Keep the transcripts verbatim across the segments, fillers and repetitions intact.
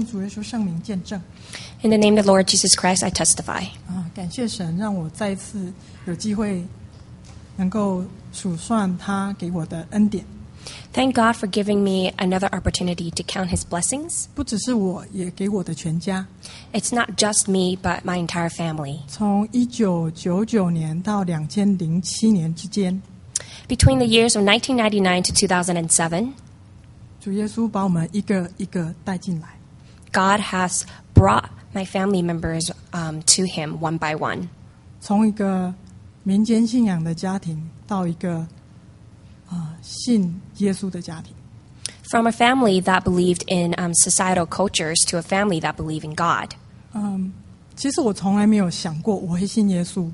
奉主耶稣圣名见证。 In the name of the Lord Jesus Christ, I testify. 啊，感谢神让我再一次有机会能够数算他给我的恩典。 Thank God for giving me another opportunity to count His blessings. 不只是我，也给我的全家。 It's not just me, but my entire family. 从一九九九年到两千零七年之间， Between the years of nineteen ninety-nine to two thousand seven, 主耶稣把我们一个一个带进来。 God has brought my family members um, to Him one by one. 从一个民间信仰的家庭到一个啊、呃、信耶稣的家庭。 From a family that believed in um, societal cultures to a family that believed in God. 嗯，其实我从来没有想过我会信耶稣。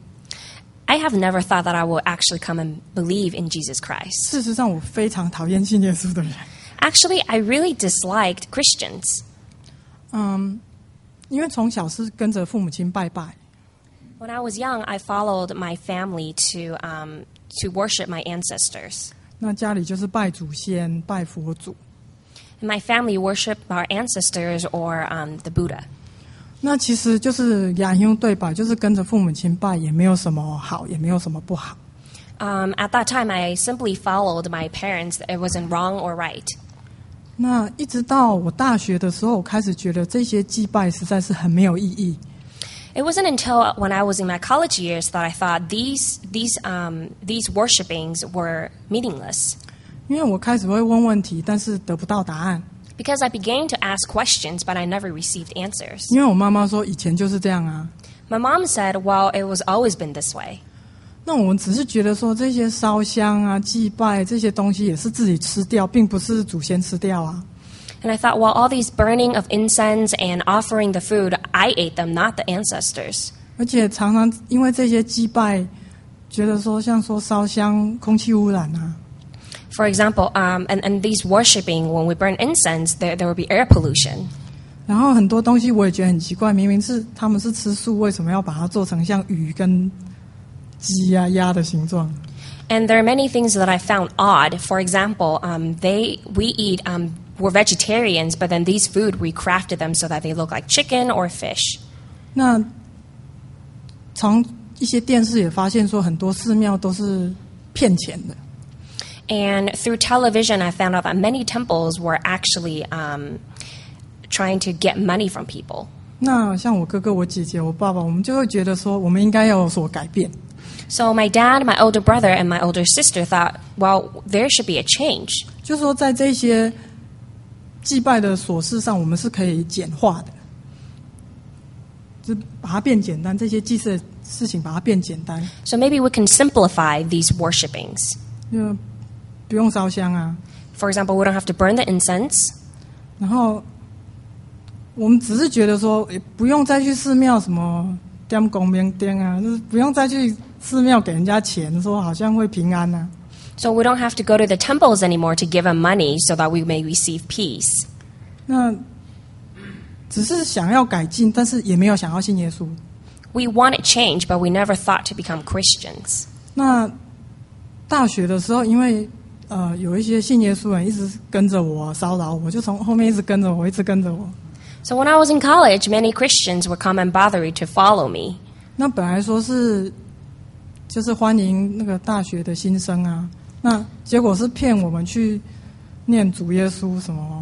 I have never thought that I will actually come and believe in Jesus Christ. 事实上，我非常讨厌信耶稣的人。 Actually, I really disliked Christians. 嗯，因为从小是跟着父母亲拜拜， When I was young, I followed my family to um, to worship my ancestors. 那家里就是拜祖先、拜佛祖。 And my family worshiped our ancestors or um, the Buddha. 那其实就是雅兄对吧？就是跟着父母亲拜，也没有什么好，也没有什么不好。 Um, at that time, I simply followed my parents. It wasn't wrong or right. 那一直到我大学的时候，我开始觉得这些祭拜实在是很没有意义。 It wasn't until when I was in my college years that I thought these these um, these worshipings were meaningless. 因为我开始会问问题，但是得不到答案。 Because I began to ask questions, but I never received answers. 因为我妈妈说以前就是这样啊。 My mom said, well, it was always been this way. 那我们只是觉得说这些烧香啊、祭拜这些东西也是自己吃掉，并不是祖先吃掉啊。 And I thought, well, all these burning of incense and offering the food, I ate them, not the ancestors. 而且常常因为这些祭拜，觉得说像说烧香空气污染啊。 For example, um, and, and these worshiping, when we burn incense, there, there will be air pollution. 然后很多东西我也觉得很奇怪，明明是他们是吃素，为什么要把它做成像鱼跟鸡呀、鸭的形状？ And there are many things that I found odd. For example, um, they we eat um, we're vegetarians, but then these food we crafted them so that they look like chicken or fish. 那从一些电视也发现说，很多寺庙都是骗钱的。 And through television, I found out that many temples were actually um, trying to get money from people. 那像我哥哥、我姐姐、我爸爸，我们就会觉得说，我们应该要有所改变。 So my dad, my older brother, and my older sister thought, well, there should be a change. 就说在这些祭拜的琐事上，我们是可以简化的，就把它变简单。这些祭祀的事情把它变简单， So maybe we can simplify these worshipings. 就不用烧香啊。 For example, we don't have to burn the incense. 然后我们只是觉得说，也不用再去寺庙什么点公明灯啊，就是不用再去寺庙给人家钱，说好像会平安啊。 So we don't have to go to the temples anymore to give them money so that we may receive peace. 那只是想要改进，但是也没有想要信耶稣。 We wanted change, but we never thought to become Christians. 那大学的时候，因为呃有一些信耶稣人一直跟着我骚扰我，就从后面一直跟着我，一直跟着我。 So when I was in college, many Christians would come and bother me to follow me. 那本来说是就是欢迎那个大学的新生啊，那结果是骗我们去念主耶稣什么。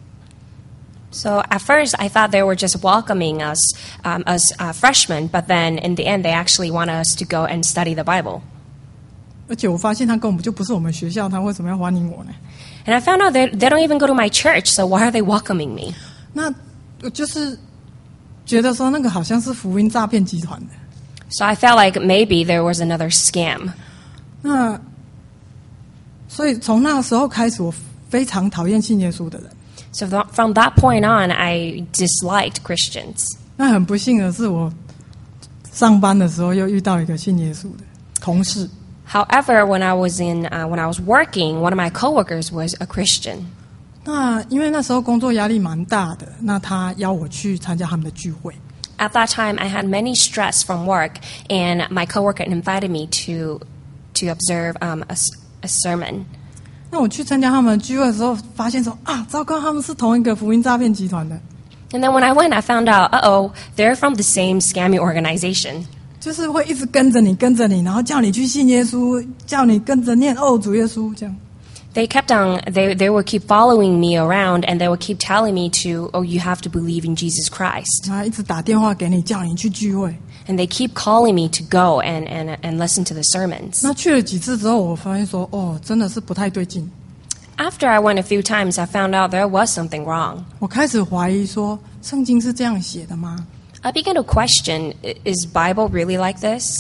So at first, I thought they were just welcoming us um, as uh, freshmen, but then in the end, they actually wanted us to go and study the Bible. 而且我发现他根本就不是我们学校，他为什么要欢迎我呢？ And I found out that they don't even go to my church, so why are they welcoming me? 那我就是觉得说那个好像是福音诈骗集团的。 So I felt like maybe there was another scam. 那所以从那个时候开始，我非常讨厌信耶稣的人。 So th- from that point on, I disliked Christians. 那很不幸的是，我上班的时候又遇到一个信耶稣的同事。 However, when I was in uh, when I was working, one of my coworkers was a Christian. 那因为那时候工作压力蛮大的，那他邀我去参加他们的聚会。 At that time, I had many stress from work, and my coworker invited me to to observe um, a, s- a sermon. 那我去参加他们的聚会的时候，发现说啊，糟糕，他们是同一个福音诈骗集团的。 And then when I went, I found out, uh-oh, they're from the same scammy organization. 就是会一直跟着你，跟着你，然后叫你去信耶稣，叫你跟着念哦，主耶稣这样。 They kept on, they, they would keep following me around, and they would keep telling me to, oh, you have to believe in Jesus Christ. 他一直打电话给你，叫你去聚会。 And they keep calling me to go and, and, and listen to the sermons. 那去了几次之后，我发现说，哦，真的是不太对劲。 After I went a few times, I found out there was something wrong. 我开始怀疑说，圣经是这样写的吗？ I began to question, is Bible really like this?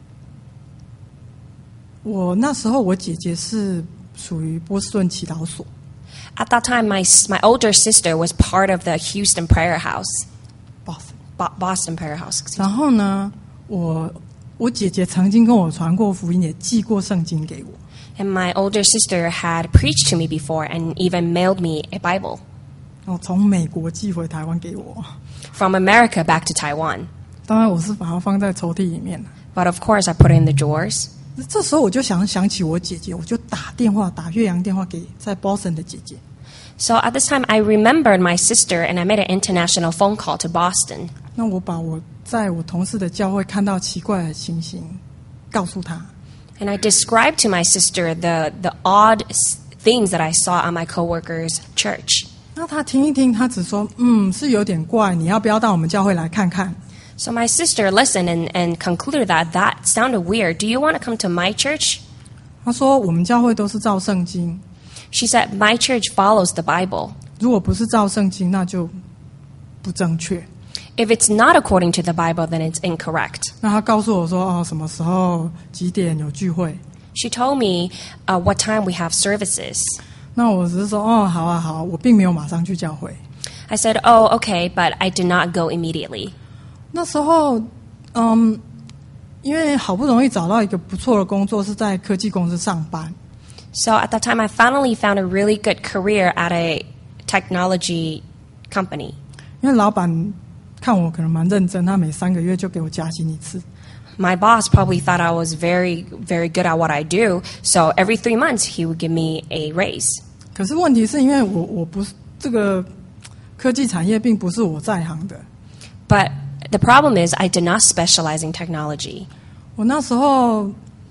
我那时候我姐姐是属于波士顿祈祷所。 At that time, my, my older sister was part of the Houston Prayer House. Boston. Bo- Boston Prayer House. excuse me. 然后呢，我我姐姐曾经跟我传过福音，也寄过圣经给我。 And my older sister had preached to me before and even mailed me a Bible 哦，从美国寄回台湾给我。 from America back to Taiwan. 当然，我是把它放在抽屉里面。 But of course, I put it in the drawers. 这时候我就想想起我姐姐，我就打电话打岳阳电话给在 Boston 的姐姐。 So at this time, I remembered my sister and I made an international phone call to Boston. 那我把我在我同事的教会看到奇怪的情形告诉她。 And I described to my sister the, the odd s- things that I saw at my coworker's church. 那她听一听，她只说：“嗯，是有点怪，你要不要到我们教会来看看？” So my sister listened and, and concluded that that sounded weird. Do you want to come to my church? 她说：“我们教会都是照圣经， She said, my church follows the Bible. 如果不是照圣经，那就不正确。” If it's not according to the Bible, then it's incorrect. 那她告诉我说：“哦，什么时候几点有聚会 She told me uh, what time we have services.？” 那我只是说：“哦，好啊，好啊。”我并没有马上去教会。 I said, oh, okay, but I did not go immediately. 那时候，嗯，因为好不容易找到一个不错的工作，是在科技公司上班。 So at that time, I finally found a really good career at a technology company. 因为老板看我可能蛮认真，他每三个月就给我加薪一次。 My boss probably thought I was very, very good at what I do, so every three months he would give me a raise. 可是问题是因为我我不是这个科技产业，并不是我在行的。 But the problem is, I did not specialize in technology. 我那时候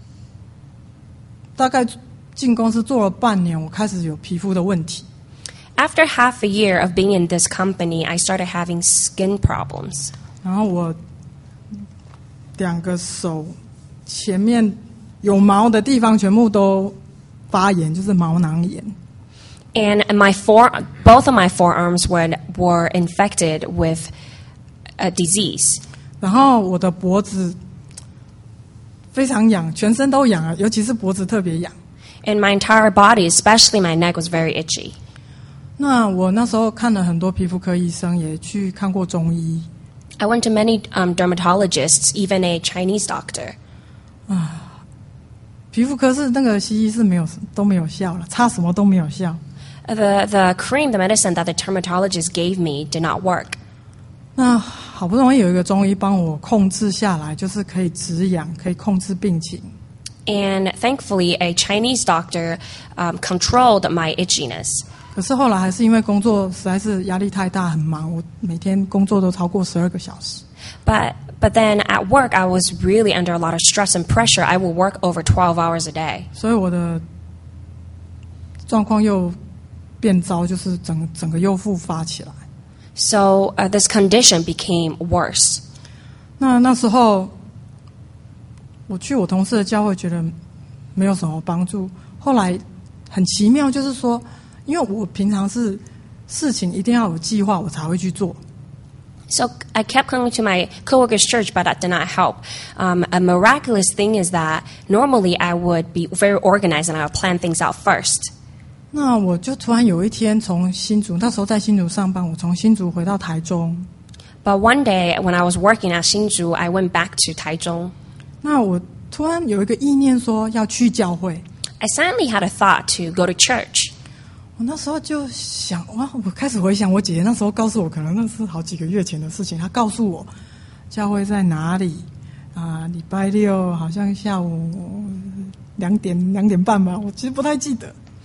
大概进公司做了半年，我开始有皮肤的问题。 After half a year of being in this company, I started having skin problems. 然后我两个手前面有毛的地方全部都发炎，就是毛囊炎。 And my fore, both of my forearms were, were infected with a disease. 然后我的脖子非常痒，全身都痒啊，尤其是脖子特别痒。 And my entire body, especially my neck, was very itchy. 那我那时候看了很多皮肤科医生，也去看过中医。 I went to many um, dermatologists, even a Chinese doctor. 皮肤科是那个西医是没有都没有效了，擦什么都没有效。 The, the cream, the medicine that the dermatologist gave me did not work. 那好不容易有一个中医帮我控制下来，就是可以止痒，可以控制病情。 And thankfully, a Chinese doctor um, controlled my itchiness. 可是后来还是因为工作实在是压力太大，很忙，我每天工作都超过十二个小时。 But, but then at work, I was really under a lot of stress and pressure. I would work over twelve hours a day. 所以我的状况又变糟，就是整整个又复发起来。 So uh, this condition became worse. 那那时候我去我同事的教会，觉得没有什么帮助。后来很奇妙，就是说，因为我平常是事情一定要有计划，我才会去做。 So I kept coming to my coworker's church, but that did not help. Um, a miraculous thing is that normally I would be very organized and I would plan things out first. 那我就突然有一天从新竹，那时候在新竹上班，我从新竹回到台中。 But one day when I was working at Hsinchu, I went back to Taichung. 那我突然有一个意念说要去教会。 I suddenly had a thought to go to church. 我那时候就想，哇！我开始回想我姐姐那时候告诉我，可能那是好几个月前的事情。她告诉我教会在哪里啊？礼拜六好像下午两点两点半吧，我其实不太记得。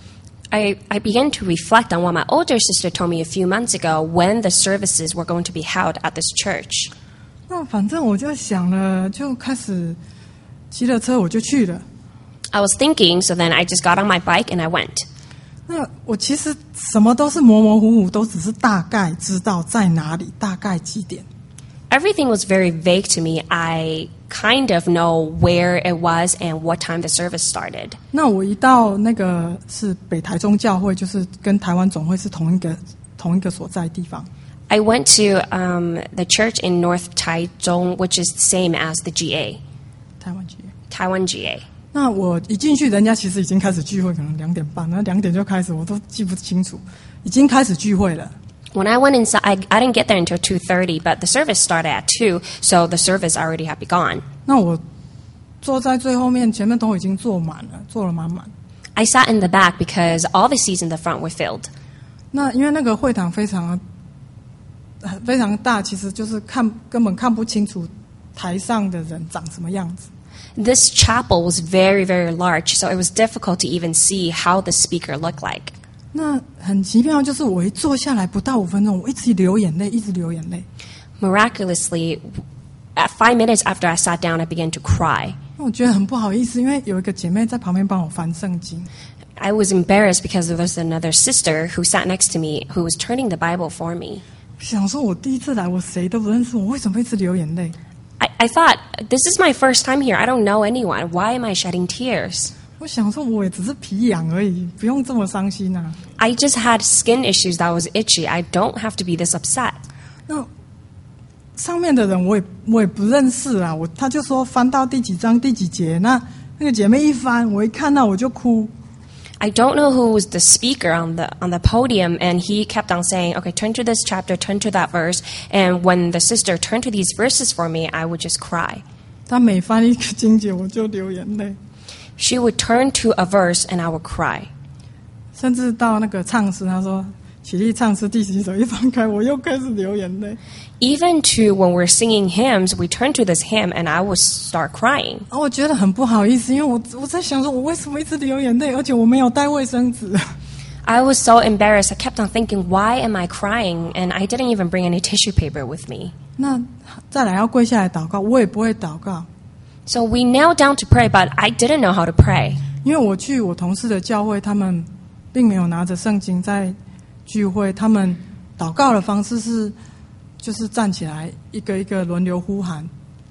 I, I began to reflect on what my older sister told me a few months ago when the services were going to be held at this church. 那反正我就想了，就开始骑了车我就去了。 I was thinking, so then I just got on my bike and I went. 那我其实什么都是模模糊糊，都只是大概知道在哪里，大概几点。 Everything was very vague to me. I kind of know where it was and what time the service started. 那我一到那个是北台中教会，就是跟台湾总会是同一个同一个所在地方。 I went to um, the church in North Taichung, which is the same as the G A. 台湾 G A。 台湾 G A. 那我一进去，人家其实已经开始聚会，可能两点半，那两点就开始，我都记不清楚，已经开始聚会了。 When I went inside, I, I didn't get there until two thirty, but the service started at two, so the service already had begun. 那我坐在最后面，前面都已经坐满了，坐了满满。 I sat in the back because all the seats in the front were filled. 那因为那个会堂非常非常大，其实就是看根本看不清楚台上的人长什么样子。 This chapel was very, very large, so it was difficult to even see how the speaker looked like. 那很奇妙，就是我一坐下来不到五分钟，我一直流眼泪，一直流眼泪。 Miraculously, at five minutes after I sat down, I began to cry. 那我觉得很不好意思，因为有一个姐妹在旁边帮我翻圣经。 I was embarrassed because there was another sister who sat next to me who was turning the Bible for me. 想说，我第一次来，我谁都不认识，我为什么一直流眼泪？ I, I thought, this is my first time here. I don't know anyone. Why am I shedding tears? 我想说，我也只是皮痒而已，不用这么伤心啊。 I just had skin issues that was itchy. I don't have to be this upset. 那上面的人我也我也不认识啊，我他就说翻到第几章第几节，那那个姐妹一翻，我一看到我就哭。 I don't know who was the speaker on the on the podium, and he kept on saying, "Okay, turn to this chapter, turn to that verse." And when the sister turned to these verses for me, I would just cry. 他每翻一个经节，我就流眼泪。 She would turn to a verse, and I would cry. 甚至到那个唱诗，他说起立唱诗第几首，一翻开我又开始流眼泪。 Even to when we're singing hymns, we turn to this hymn, and I would start crying. 啊，我觉得很不好意思，因为我我在想说，我为什么一直流眼泪，而且我没有带卫生纸。 I was so embarrassed. I kept on thinking, why am I crying? And I didn't even bring any tissue paper with me. 那再来要跪下来祷告，我也不会祷告。 So we knelt down to pray, but I didn't know how to pray. 因为我去我同事的教会，他们并没有拿着圣经在聚会，他们祷告的方式是，就是站起来一个一个轮流呼喊。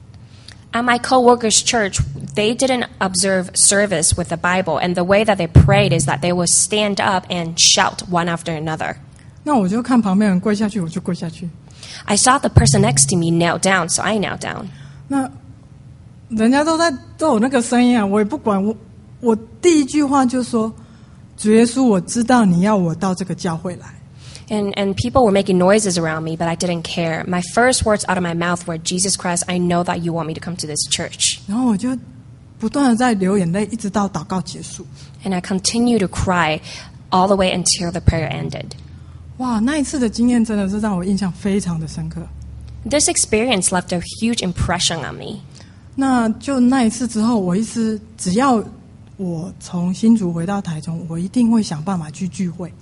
At my co-workers' church, they didn't observe service with the Bible, and the way that they prayed is that they would stand up and shout one after another. 那我就看旁边人跪下去，我就跪下去。 I saw the person next to me kneel down, so I knelt down. 那人家都在都有那个声音啊，我也不管。我我第一句话就说：“主耶稣，我知道你要我到这个教会来。” And, and people were making noises around me, but I didn't care. My first words out of my mouth were, Jesus Christ, I know that you want me to come to this church. 然后我就不断的在流眼泪，一直到祷告结束。 And I continued to cry all the way until the prayer ended. 哇，那一次的经验真的是让我印象非常的深刻。 This experience left a huge impression on me. 那就那一次之后，我一直只要我从新竹回到台中，我一定会想办法去聚会。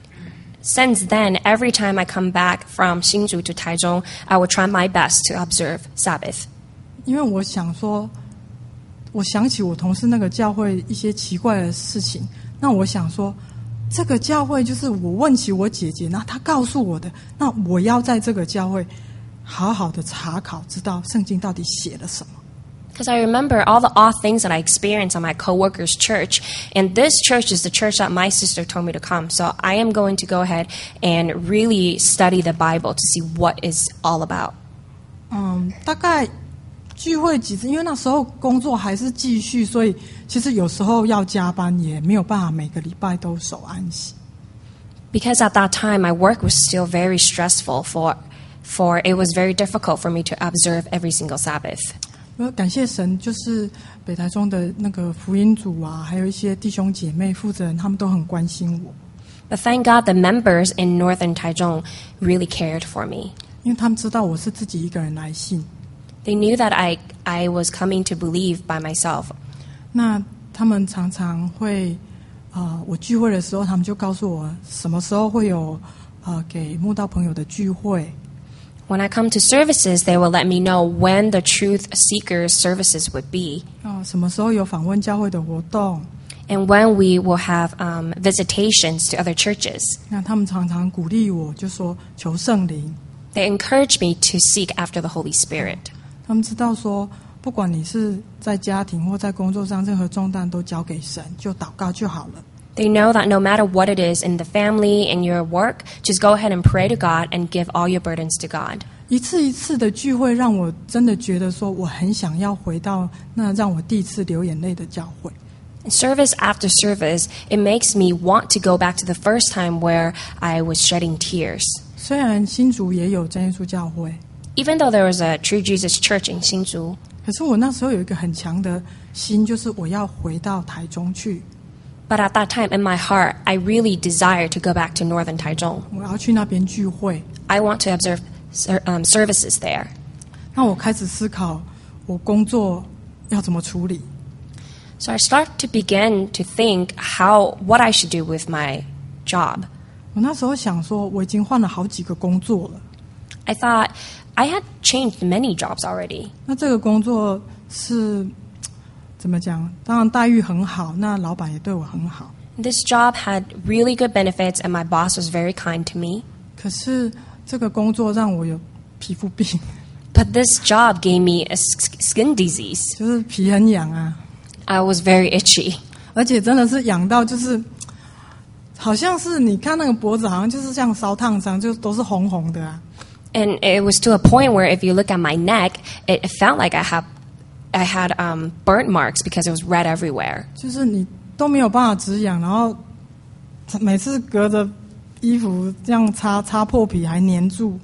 Since then, every time I come back from Hsinchu to Taichung, I will try my best to observe Sabbath. 因为我想说，我想起我同事那个教会一些奇怪的事情，那我想说，这个教会就是我问起我姐姐，那她告诉我的，那我要在这个教会好好的查考，知道圣经到底写了什么。 Because I remember all the odd things that I experienced on my co-worker's church, and this church is the church that my sister told me to come. So I am going to go ahead and really study the Bible to see what it's all about. 嗯，大概聚会几次，因为那时候工作还是继续，所以其实有时候要加班，也没有办法每个礼拜都守安息。 Because at that time, my work was still very stressful for, for it was very difficult for me to observe every single Sabbath. 我感谢神，就是北台中的那个福音组啊，还有一些弟兄姐妹负责人，他们都很关心我。 But thank God the members in Northern Taichung really cared for me. 因为他们知道我是自己一个人来信。 They knew that I, I was coming to believe by myself. 那他们常常会呃，我聚会的时候，他们就告诉我什么时候会有呃给慕道朋友的聚会。 When I come to services, they will let me know when the Truth Seekers services would be, 啊、什么时候有访问教会的活动？ and when we will have um, visitations to other churches. 那他们常常鼓励我，就说求圣灵。 They encourage me to seek after the Holy Spirit. 他们知道说，不管你是在家庭或在工作上，任何重担都交给神，就祷告就好了。 They know that no matter what it is in the family, in your work, just go ahead and pray to God and give all your burdens to God. 一次一次的聚会，让我真的觉得说，我很想要回到那让我第一次流眼泪的教会。 Service after service, it makes me want to go back to the first time where I was shedding tears. 虽然新竹也有真耶稣教会， Even though there was a True Jesus Church in Hsinchu, 可是我那时候有一个很强的心，就是我要回到台中去， but at that time in my heart, I really desired to go back to Northern Taichung. 我要去那边聚会。 I want to observe ser- um, services there. 那我开始思考，我工作要怎么处理。 So I start to begin to think how what I should do with my job. 我那时候想说，我已经换了好几个工作了。 I thought I had changed many jobs already. 那这个工作是怎么讲？当然待遇很好，那老板也对我很好。 This job had really good benefits, and my boss was very kind to me. 可是这个工作让我有皮肤病， But this job gave me a s- skin disease. 就是皮很痒啊， I was very itchy. 而且真的是痒到就是，好像是你看那个脖子，好像就是像烧烫伤，就都是红红的啊。 And it was to a point where if you look at my neck, it, it felt like I had, I had um, burnt marks because it was red everywhere. 就是你都没有办法止痒，然后每次隔着衣服这样擦擦破皮还粘住。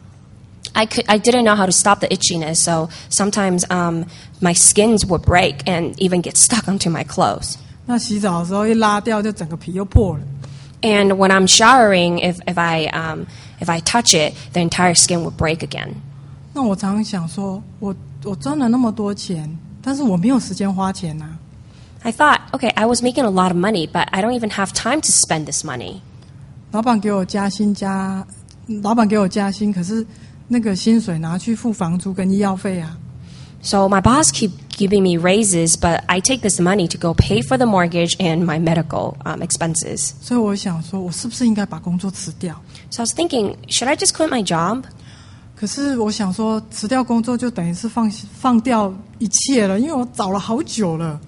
I could, I didn't know how to stop the itchiness, so sometimes um, my skins would break and even get stuck onto my clothes. 那洗澡的时候一拉掉，就整个皮又破了。 And when I'm showering, if, if I um, if I touch it, the entire skin would break again. 那我常常想说，我我赚了那么多钱，但是我没有时间花钱呐、啊。 I thought, okay, I was making a lot of money, but I don't even have time to spend this money. 老板给我加薪加，老板给我加薪，可是那个薪水拿去付房租跟医药费啊。 So my boss keep giving me raises, but I take this money to go pay for the mortgage and my medical um, expenses. 所以我想说，我是不是应该把工作辞掉？ So I was thinking, should I just quit my job? 可是我想说，辞掉工作就等于是放放掉一切了，因为我找了好久了。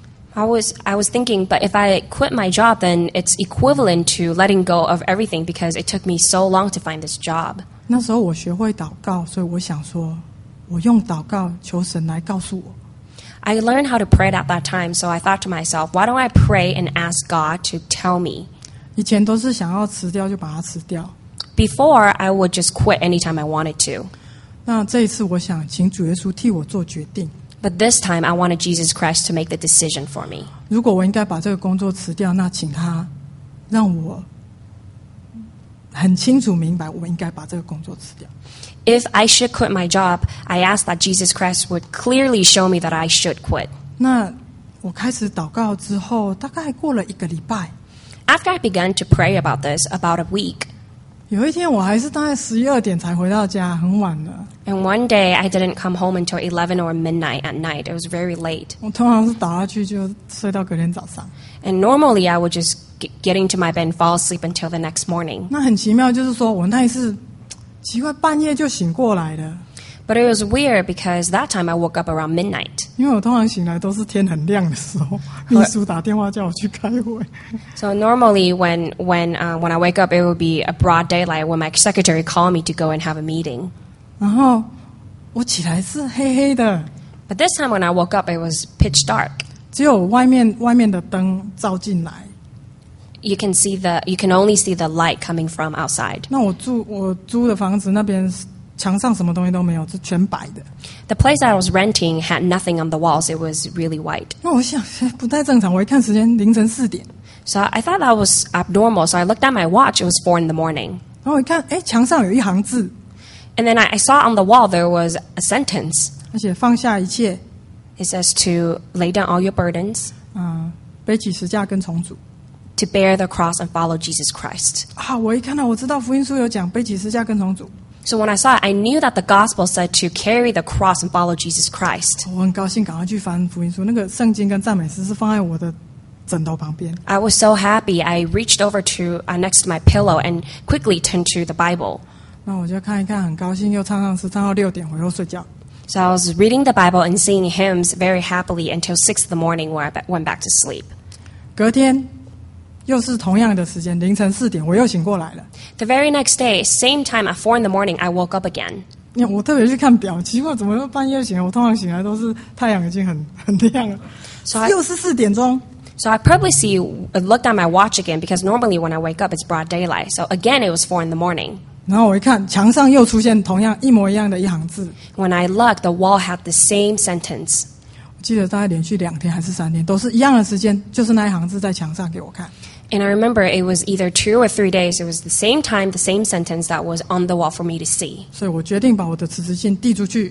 I was I was thinking, but if I quit my job, then it's equivalent to letting go of everything because it took me so long to find this job. 那时候我学会祷告，所以我想说，我用祷告求神来告诉我。 I learned how to pray at that time, so I thought to myself, why don't I pray and ask God to tell me? 以前都是想要辞掉就把它辞掉， Before, I would just quit anytime I wanted to. 那这一次我想请主耶稣替我做决定。 But this time, I wanted Jesus Christ to make the decision for me. 如果我应该把这个工作辞掉，那请他让我很清楚明白，我应该把这个工作辞掉。 If I should quit my job, I asked that Jesus Christ would clearly show me that I should quit. 那我开始祷告之后，大概过了一个礼拜， After I began to pray about this, about a week, 有一天我还是大概十一二点才回到家，很晚了。 and one day I didn't come home until eleven or midnight at night. It was very late. 我通常是倒下去就睡到隔天早上。 And normally I would just get, get into my bed and fall asleep until the next morning. 那很奇妙，就是说我那一次奇怪半夜就醒过来了， But it was weird because that time I woke up around midnight. 因为我通常醒来都是天很亮的时候，秘书打电话叫我去开会。 So normally when when uh, when I wake up, it would be a broad daylight when my secretary called me to go and have a meeting. 然后我起来是黑黑的， But this time when I woke up, it was pitch dark. 只有外面外面的灯照进来。 You can see the you can only see the light coming from outside. 那我住我租的房子那边墙上什么东西都没有，是全白的。 The place that I was renting had nothing on the walls. It was really white. 那我想不太正常，我一看时间凌晨四点， So I thought that was abnormal. So I looked at my watch. It was four in the morning. 然后我一看，哎，墙上有一行字， And then I, I saw on the wall there was a sentence. 而且放下一切， It says to lay down all your burdens 啊、背起十架跟重组。 to bear the cross and follow Jesus Christ. 啊，我一看到我知道福音书有讲背起十字架跟从主， So when I saw it, I knew that the gospel said to carry the cross and follow Jesus Christ. 我很高兴，赶快去翻福音书。那个圣经跟赞美诗是放在我的枕头旁边。 I was so happy. I reached over to uh, next to my pillow and quickly turned to the Bible. 那我就看一看，很高兴，又唱唱诗，唱到六点，我又睡觉。 So I was reading the Bible and singing hymns very happily until six in the morning, where I be- went back to sleep. 隔天又是同样的时间，凌晨四点，我又醒过来了。 The very next day, same time at four in the morning, I woke up again. 因为我特别去看表，奇怪怎么又半夜醒来？我通常醒来都是太阳已经很很亮了， So I- 又是四点钟。 So I probably see, looked at my watch again because normally when I wake up, it's broad daylight. So again, it was four in the morning. 然后我一看，墙上又出现同样一模一样的一行字。 When I looked, the wall had the same sentence. 我记得大概连续两天还是三天，都是一样的时间，就是那一行字在墙上给我看。 And I remember it was either two or three days. It was the same time, the same sentence that was on the wall for me to see. 所以我决定把我的辞职信递出去。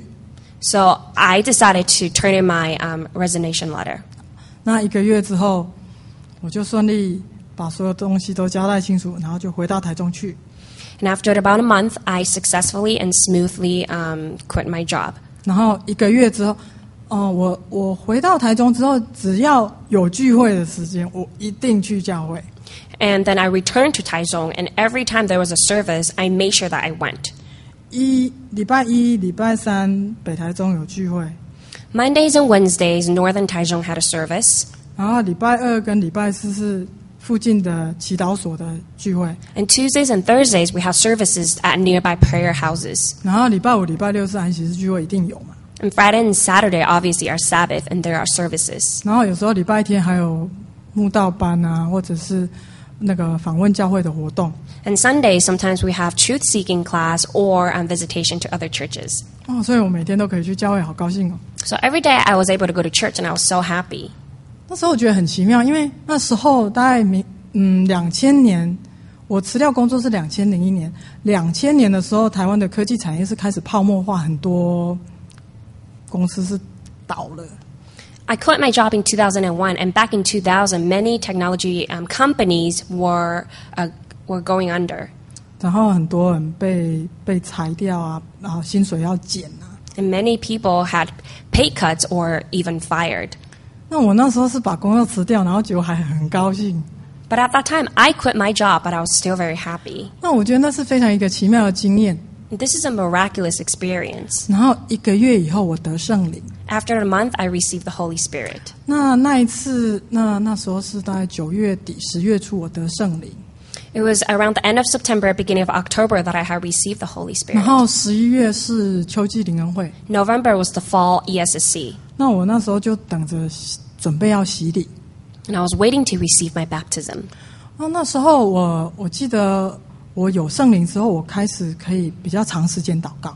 So I decided to turn in my um, resignation letter. 那一个月之后，我就顺利把所有东西都交代清楚，然后就回到台中去。 And after about a month, I successfully and smoothly um, quit my job. 然后一个月之后，哦、我我回到台中之后，只要有聚会的时间，我一定去教会。 And then I returned to Taichung, and every time there was a service, I made sure that I went. 一礼拜一、礼拜三北台中有聚会， Mondays and Wednesdays, Northern Taichung had a service. 然后礼拜二跟礼拜四是附近的祈祷所的聚会， And Tuesdays and Thursdays, we have services at nearby prayer houses. 然后礼拜五、礼拜六是安息日聚会，一定有嘛。 And Friday and Saturday, obviously, are Sabbath, and there are services. 然后有时候礼拜天还有慕道班啊，或者是那个访问教会的活动。 And Sundays, sometimes we have truth-seeking class or um, visitation to other churches. 哦，所以我每天都可以去教会，好高兴哦。 So every day I was able to go to church, and I was so happy. 那时候我觉得很奇妙，因为那时候大概明嗯两千年，我辞掉工作是两千零一年，两千年的时候，台湾的科技产业是开始泡沫化，很多公司是倒了。 I quit my job in two thousand one, and back in two thousand, many technology um, companies were uh, were going under, 然后很多人被被裁掉啊，然后薪水要减啊。 and many people had pay cuts or even fired. 那我那时候是把工作辞掉，然后结果还很高兴。 But at that time, I quit my job, but I was still very happy. 那我觉得那是非常一个奇妙的经验。 This is a miraculous experience. 然后一个月以后，我得圣灵。 After a month, I received the Holy Spirit. 那那一次，那那时候是大概九月底、十月初，我得圣灵。 It was around the end of September, beginning of October, that I had received the Holy 然 Spirit. 后十一月是秋季灵恩会。 November was the fall E S S C, 那我那时候就等着准备要洗礼。 and I was waiting to receive my baptism. 那那时候我我记得我有圣灵之后，我开始可以比较长时间祷告。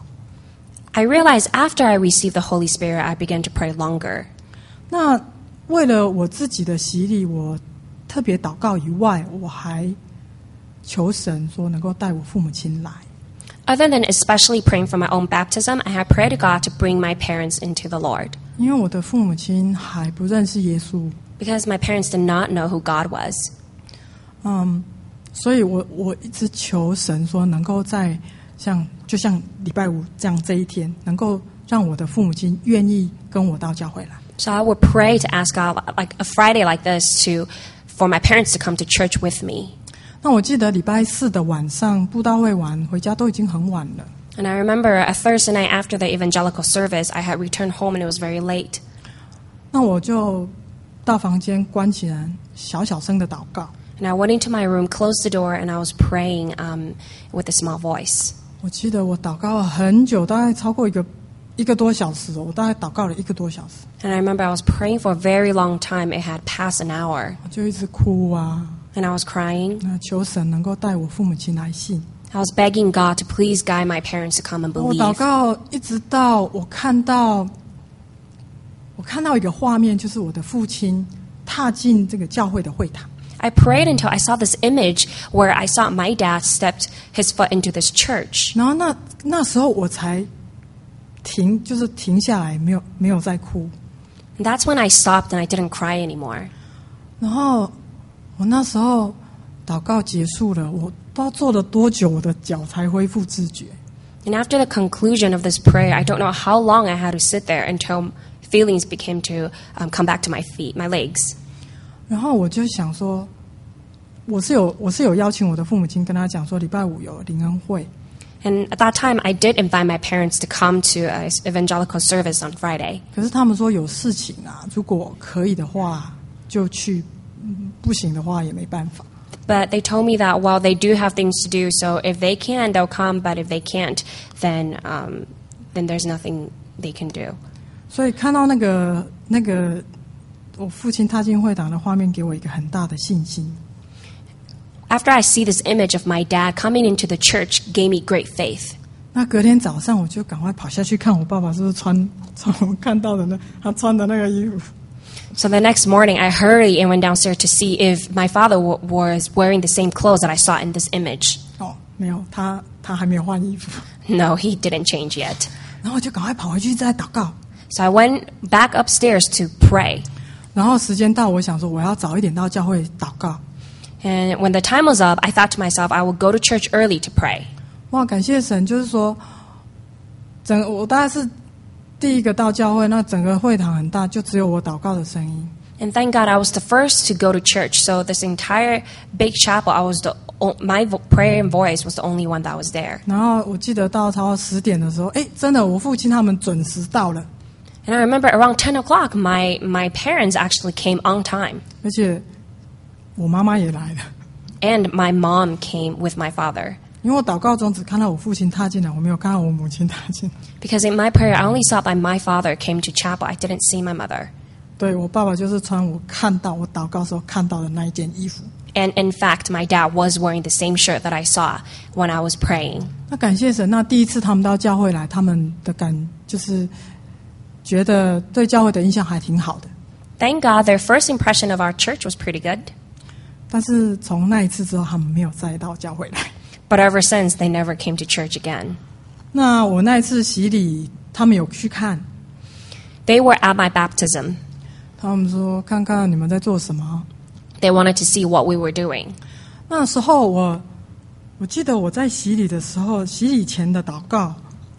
I realized after I received the Holy Spirit, I began to pray longer. 那为了我自己的洗礼，我特别祷告以外，我还求神说能够带我父母亲来。 Other than especially praying for my own baptism, I had prayed to God to bring my parents into the Lord, 因为我的父母亲还不认识耶稣， because my parents did not know who God was. 嗯，所以我我一直求神说，能够在像就像礼拜五这样这一天，能够让我的父母亲愿意跟我到教会来。 So I would pray to ask God, like a Friday like this, to for my parents to come to church with me. 那我记得礼拜四的晚上布道会完回家都已经很晚了。 And I remember a Thursday night after the evangelical service, I had returned home and it was very late. 那我就到房间关起来，小小声的祷告。 And I went into my room, closed the door, and I was praying um, with a small voice. 我记得我祷告了很久，大概超过一个一个多小时哦，我大概祷告了一个多小时， And I remember I was praying for a very long time. It had passed an hour. 我就一直哭啊， And I was crying. 那求神能够带我父母亲来信。 I was begging God to please guide my parents to come and 我祷 believe. 告一直到我看到，我看到一个画面，就是我的父亲踏进这个教会的会堂。 I prayed until I saw this image where I saw my dad stepped his foot into this church. 然后那那时候我才停，就是停下来，没有没有再哭。 And that's when I stopped and I didn't cry anymore. 然后我那时候祷告结束了，我不知道做了多久，我的脚才恢复知觉。 And after the conclusion of this prayer, I don't know how long I had to sit there until feelings became to um, come back to my feet, my legs. 然后我就想说，我是有我是有邀请我的父母亲跟他讲说，礼拜五有灵恩会。 And at that time, I did invite my parents to come to an evangelical service on Friday. 可是他们说有事情啊，如果可以的话就去，不行的话也没办法。 But they told me that, well, they do have things to do, so if they can, they'll come, but if they can't, then um, then there's nothing they can do. 所以看到那个那个我父亲踏进会堂的画面，给我一个很大的信心。 After I see this image of my dad coming into the church, gave me great faith. 那隔天早上我就赶快跑下去看我爸爸是不是穿穿我看到的那他穿的那个衣服。 So the next morning, I hurried and went downstairs to see if my father w- was wearing the same clothes that I saw in this image. 哦，没有，他他还没有换衣服。 No, he didn't change yet. 然后我就赶快跑回去再祷告。 So I went back upstairs to pray. 然后时间到，我想说我要早一点到教会祷告。 And when the time was up, I thought to myself, I will go to church early to pray. 哇，感谢神，就是说，整我大概是第一个到教会，那整个会堂很大，就只有我祷告的声音。 And thank God I was the first to go to church. So this entire big chapel, I was the my prayer and voice was the only one that was there. 然后我记得到超过十点的时候，哎，真的，我父亲他们准时到了。 And I remember around ten o'clock, my my parents actually came on time. 而且我妈妈也来了。 And my mom came with my father. 因为我祷告中只看到我父亲踏进来，我没有看到我母亲踏进来。 Because in my prayer, I only saw that my father came to chapel. I didn't see my mother. 对，我爸爸就是穿我看到我祷告时候看到的那一件衣服。 And in fact, my dad was wearing the same shirt that I saw when I was praying. 那感谢神，那第一次他们到教会来，他们的感就是觉得对教会的印象还挺好的。 Thank God, their first impression of our church was pretty good. 但是从那一次之后，他们没有再到教会来。 But ever since, they never came to church again. 那我那一次洗礼，他们有去看。 They were at my baptism. 他们说看看你们在做什么。 They wanted to see what we were doing. 那时候我，我记得我在洗礼的时候，洗礼前的祷告。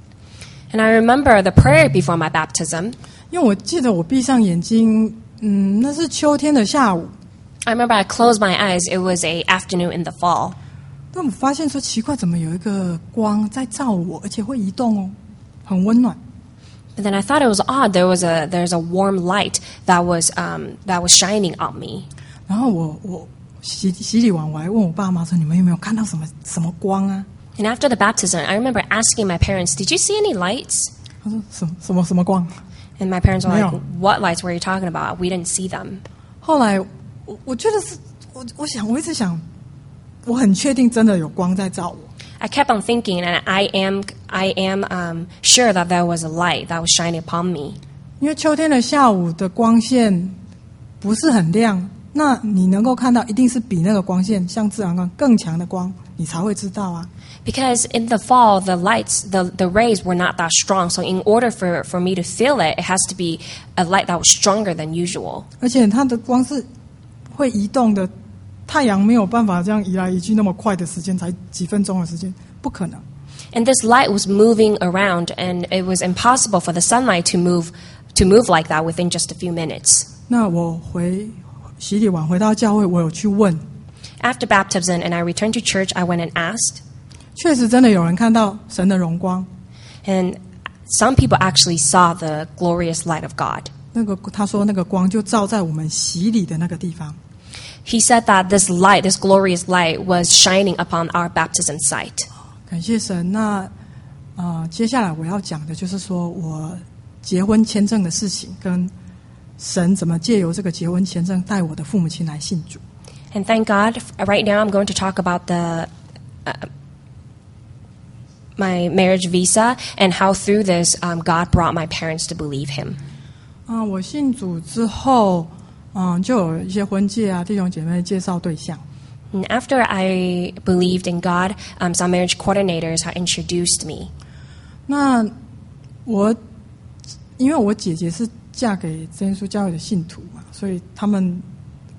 And I remember the prayer before my baptism. 因为我记得我闭上眼睛，嗯，那是秋天的下午。 I remember I closed my eyes. It was a afternoon in the fall. 但我发现说奇怪，怎么有一个光在照我，而且会移动哦，很温暖。 But then I thought it was odd. There was a there's a warm light that was um, that was shining on me. 然后我我洗洗礼完，我还问我爸妈说：“你们有没有看到什么什么光啊？” And after the baptism, I remember asking my parents, "Did you see any lights?" 他说：“什么什么什么光？” And my parents were like, 没有。 "What lights were you talking about? We didn't see them." 后来我我觉得是我我想我一直想，我很确定真的有光在照我。 I kept on thinking, and I am I am um, sure that there was a light that was shining upon me. 因为秋天的下午的光线不是很亮，那你能够看到，一定是比那个光线像自然光更强的光，你才会知道啊。 Because in the fall, the lights, the, the rays were not that strong. So in order for, for me to feel it, it has to be a light that was stronger than usual. 而且它的光是会移动的，太阳没有办法这样移来移去那么快的时间，才几分钟的时间，不可能。 And this light was moving around, and it was impossible for the sunlight to move to move like that within just a few minutes. 那我回洗礼完回到教会，我有去问， After baptism, and I returned to church, I went and asked, 确实真的有人看到神的荣光。 and some people actually saw the glorious light of God. 那个他说那个光就照在我们洗礼的那个地方。 He said that this light, this glorious light, was shining upon our baptism site. 感谢神。那呃，接下来我要讲的就是说我结婚签证的事情，跟神怎么借由这个结婚签证带我的父母亲来信主。 And thank God, right now I'm going to talk about the uh, my marriage visa and how through this um, God brought my parents to believe Him. 啊、我信主之后，嗯、就有一些婚介啊弟兄姐妹介绍对象。 And after I believed in God, um, some marriage coordinators had introduced me. 那我因为我姐姐是嫁给真耶稣教会的信徒嘛，所以他们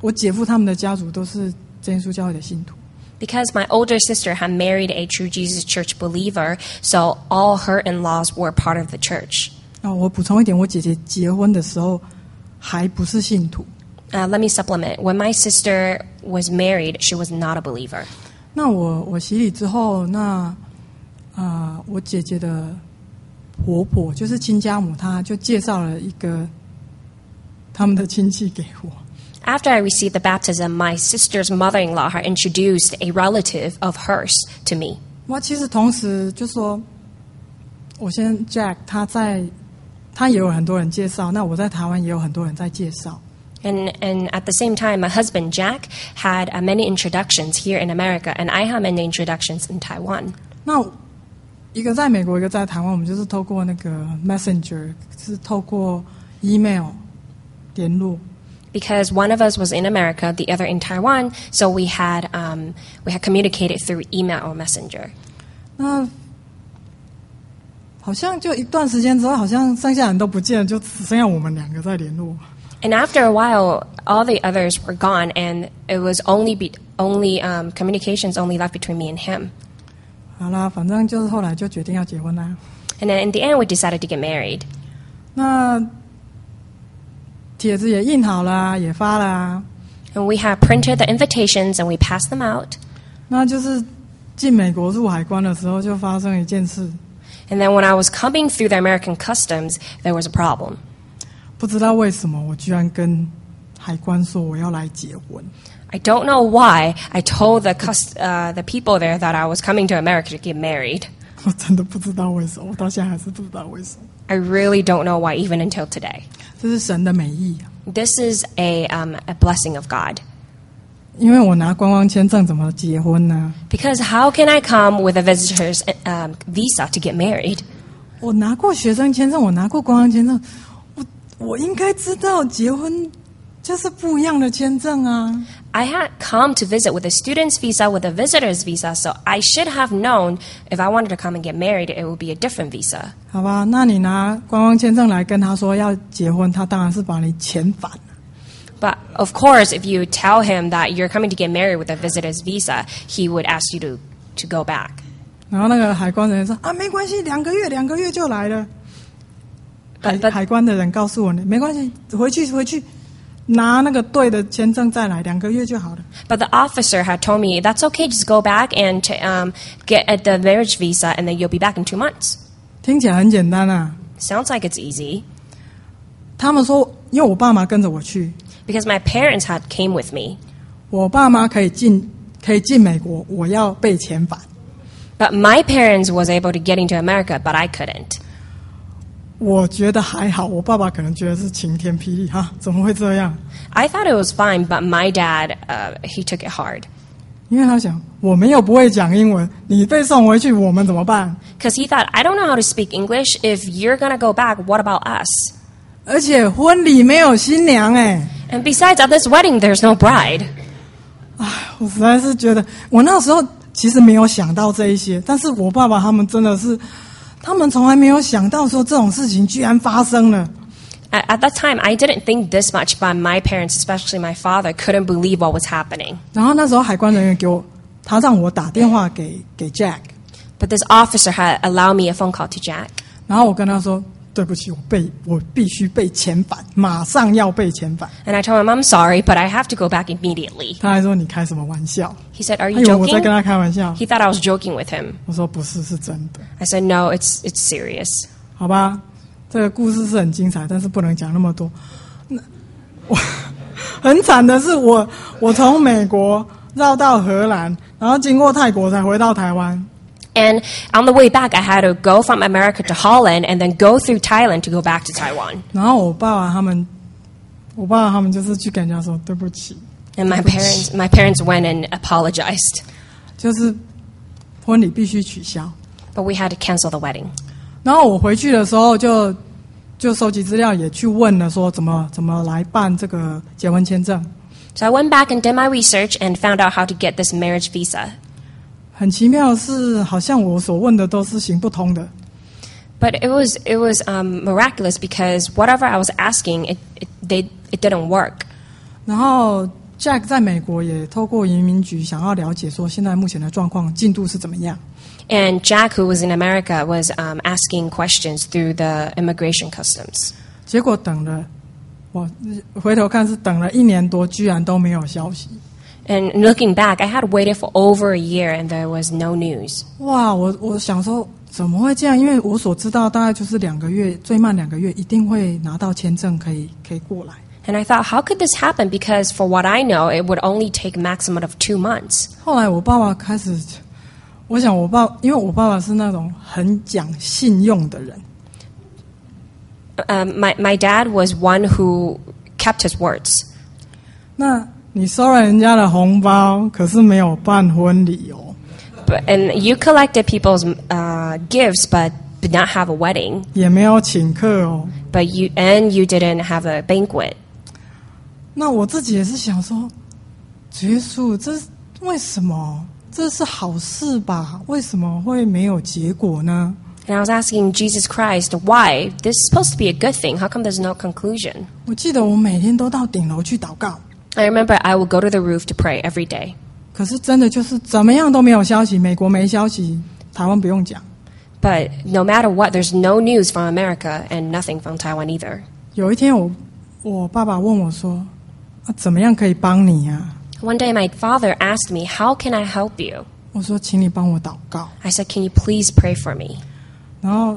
我姐夫他们的家族都是真耶稣教会的信徒。 Because my older sister had married a True Jesus Church believer, so all her in-laws were part of the church. 哦，我补充一点，我姐姐结婚的时候还不是信徒。 Uh, let me supplement. When my sister was married, she was not a believer. 那我我洗礼之后，那啊、呃，我姐姐的婆婆就是亲家母，她就介绍了一个他们的亲戚给我。 After I received the baptism, my sister's mother-in-law had introduced a relative of hers to me. 我其实同时就说，我先 Jack 他在，他也有很多人介绍，那我在台湾也有很多人在介绍。 And, and at the same time, my husband, Jack, had uh, many introductions here in America, and I had many introductions in Taiwan. 那一个在美国，一个在台湾，我们就是透过那个 Messenger， 是透过 email 联络。 Because one of us was in America, the other in Taiwan, so we had um, we had communicated through email or messenger. 那好像就一段时间之后，好像剩下人都不见了，就只剩下我们两个在联络。 And after a while, all the others were gone, and it was only be, only um, communications only left between me and him. 好啦，反正就是后来就决定要结婚啦。 And then in the end, we decided to get married. 那帖子也印好了，也发了。 And we had printed the invitations, and we passed them out. 那就是进美国入海关的时候，就发生一件事。 And then when I was coming through the American customs, there was a problem. 不知道为什么，我居然跟海关说我要来结婚。 I don't know why I told the cust- uh, the people there that I was coming to America to get married. 我真的不知道为什么，我到现在还是不知道为什么。 I really don't know why, even until today. 这是神的美意啊！ This is a um, a blessing of God. 因为我拿观光签证怎么结婚呢？ Because how can I come with a visitor's um, visa to get married? 我拿过学生签证，我拿过观光签证，我我应该知道结婚就是不一样的签证啊。 I had come to visit with a student's visa, with a visitor's visa, so I should have known if I wanted to come and get married, it would be a different visa. 好吧，那你拿观光签证来跟他说要结婚，他当然是把你遣返。 But of course, if you tell him that you're coming to get married with a visitor's visa, he would ask you to, to go back. 然后那个海关人员说啊，没关系，两个月，两个月就来了。海 But, but, 海关的人告诉我，没关系，回去回去。拿那个对的签证再来，两个月就好了。 but the officer had told me, that's okay, just go back and to, um, get at the marriage visa, and then you'll be back in two months. 听起来很简单啊。 Sounds like it's easy. 他们说，因为我爸妈跟着我去， Because my parents had came with me. 我爸妈可以进可以进美国，我要被遣返。 But my parents was able to get into America, but I couldn't. 我觉得还好，我爸爸可能觉得是晴天霹雳哈，怎么会这样？ I thought it was fine, but my dad, uh, he took it hard. 因为他想，我们又不会讲英文，你被送回去，我们怎么办？ Because he thought, I don't know how to speak English. If you're going to go back, what about us? 而且婚礼没有新娘哎， And besides, at this wedding, there's no bride. 唉，我实在是觉得，我那时候其实没有想到这一些，但是我爸爸他们真的是。他们从来没有想到说这种事情居然发生了。 At, at that time, I didn't think this much, but my parents, especially my father, couldn't believe what was happening. 然后那时候海关人员给我，他让我打电话给给 Jack， But this officer had allowed me a phone call to Jack. 然后我跟他说，对不起，我被我必须被遣返，马上要被遣返。 And I told him, I'm sorry, but I have to go back immediately. 他还说你开什么玩笑？ He said, are 他 you 以为我在跟 joking? 他开玩笑。 He thought I was joking with him. 我说不是，是真的。 I said, no, it's it's serious. 好吧，这个故事是很精彩，但是不能讲那么多。那我很惨的是我，我从美国绕到荷兰，然后经过泰国才回到台湾。 And on the way back, I had to go from America to Holland and then go through Thailand to go back to Taiwan. 然后我爸爸他们，我爸爸他们就是去跟人家说对不起， And my parents, my parents went and apologized. 就是婚礼必须取消。 But we had to cancel the wedding. 然后我回去的时候就就收集资料，也去问了说怎么怎么来办这个结婚签证。 So I went back and did my research and found out how to get this marriage visa. 很奇妙的是，好像我所问的都是行不通的。 But it was it was um, miraculous because whatever I was asking, it it, they, it didn't work. 然后 Jack 在美国也透过移民局想要了解说现在目前的状况进度是怎么样。 And Jack, who was in America, was um, asking questions through the immigration customs. 结果等了，我回头看是等了一年多，居然都没有消息。 And looking back, I had waited for over a year and there was no news. 哇，我我想说怎么会这样？因为我所知道大概就是两个月，最慢两个月一定会拿到签证，可以可以过来。 And I thought, how could this happen? Because for what I know, it would only take a maximum of two months. 后来我爸爸开始，我想我爸，因为我爸爸是那种很讲信用的人。 Um, my, my dad was one who kept his words. 那你收了人家的红包，可是没有办婚礼哦。 But, and you collected people's uh, gifts, but did not have a wedding. 也没有请客哦。 But you and you didn't have a banquet. 那我自己也是想说，主耶稣，这为什么？这是好事吧？为什么会没有结果呢？ And I was asking Jesus Christ, why? This is supposed to be a good thing. How come there's no conclusion? 我记得我每天都到顶楼去祷告。 I remember I would go to the roof to pray every day. 可是真的就是怎么样都没有消息，美国没消息，台湾不用讲。 But no matter what, there's no news from America and nothing from Taiwan either. 有一天我，我爸爸问我说：“啊，怎么样可以帮你啊？” One day my father asked me, how can I help you? 我说：“请你帮我祷告。” I said, can you please pray for me? 然后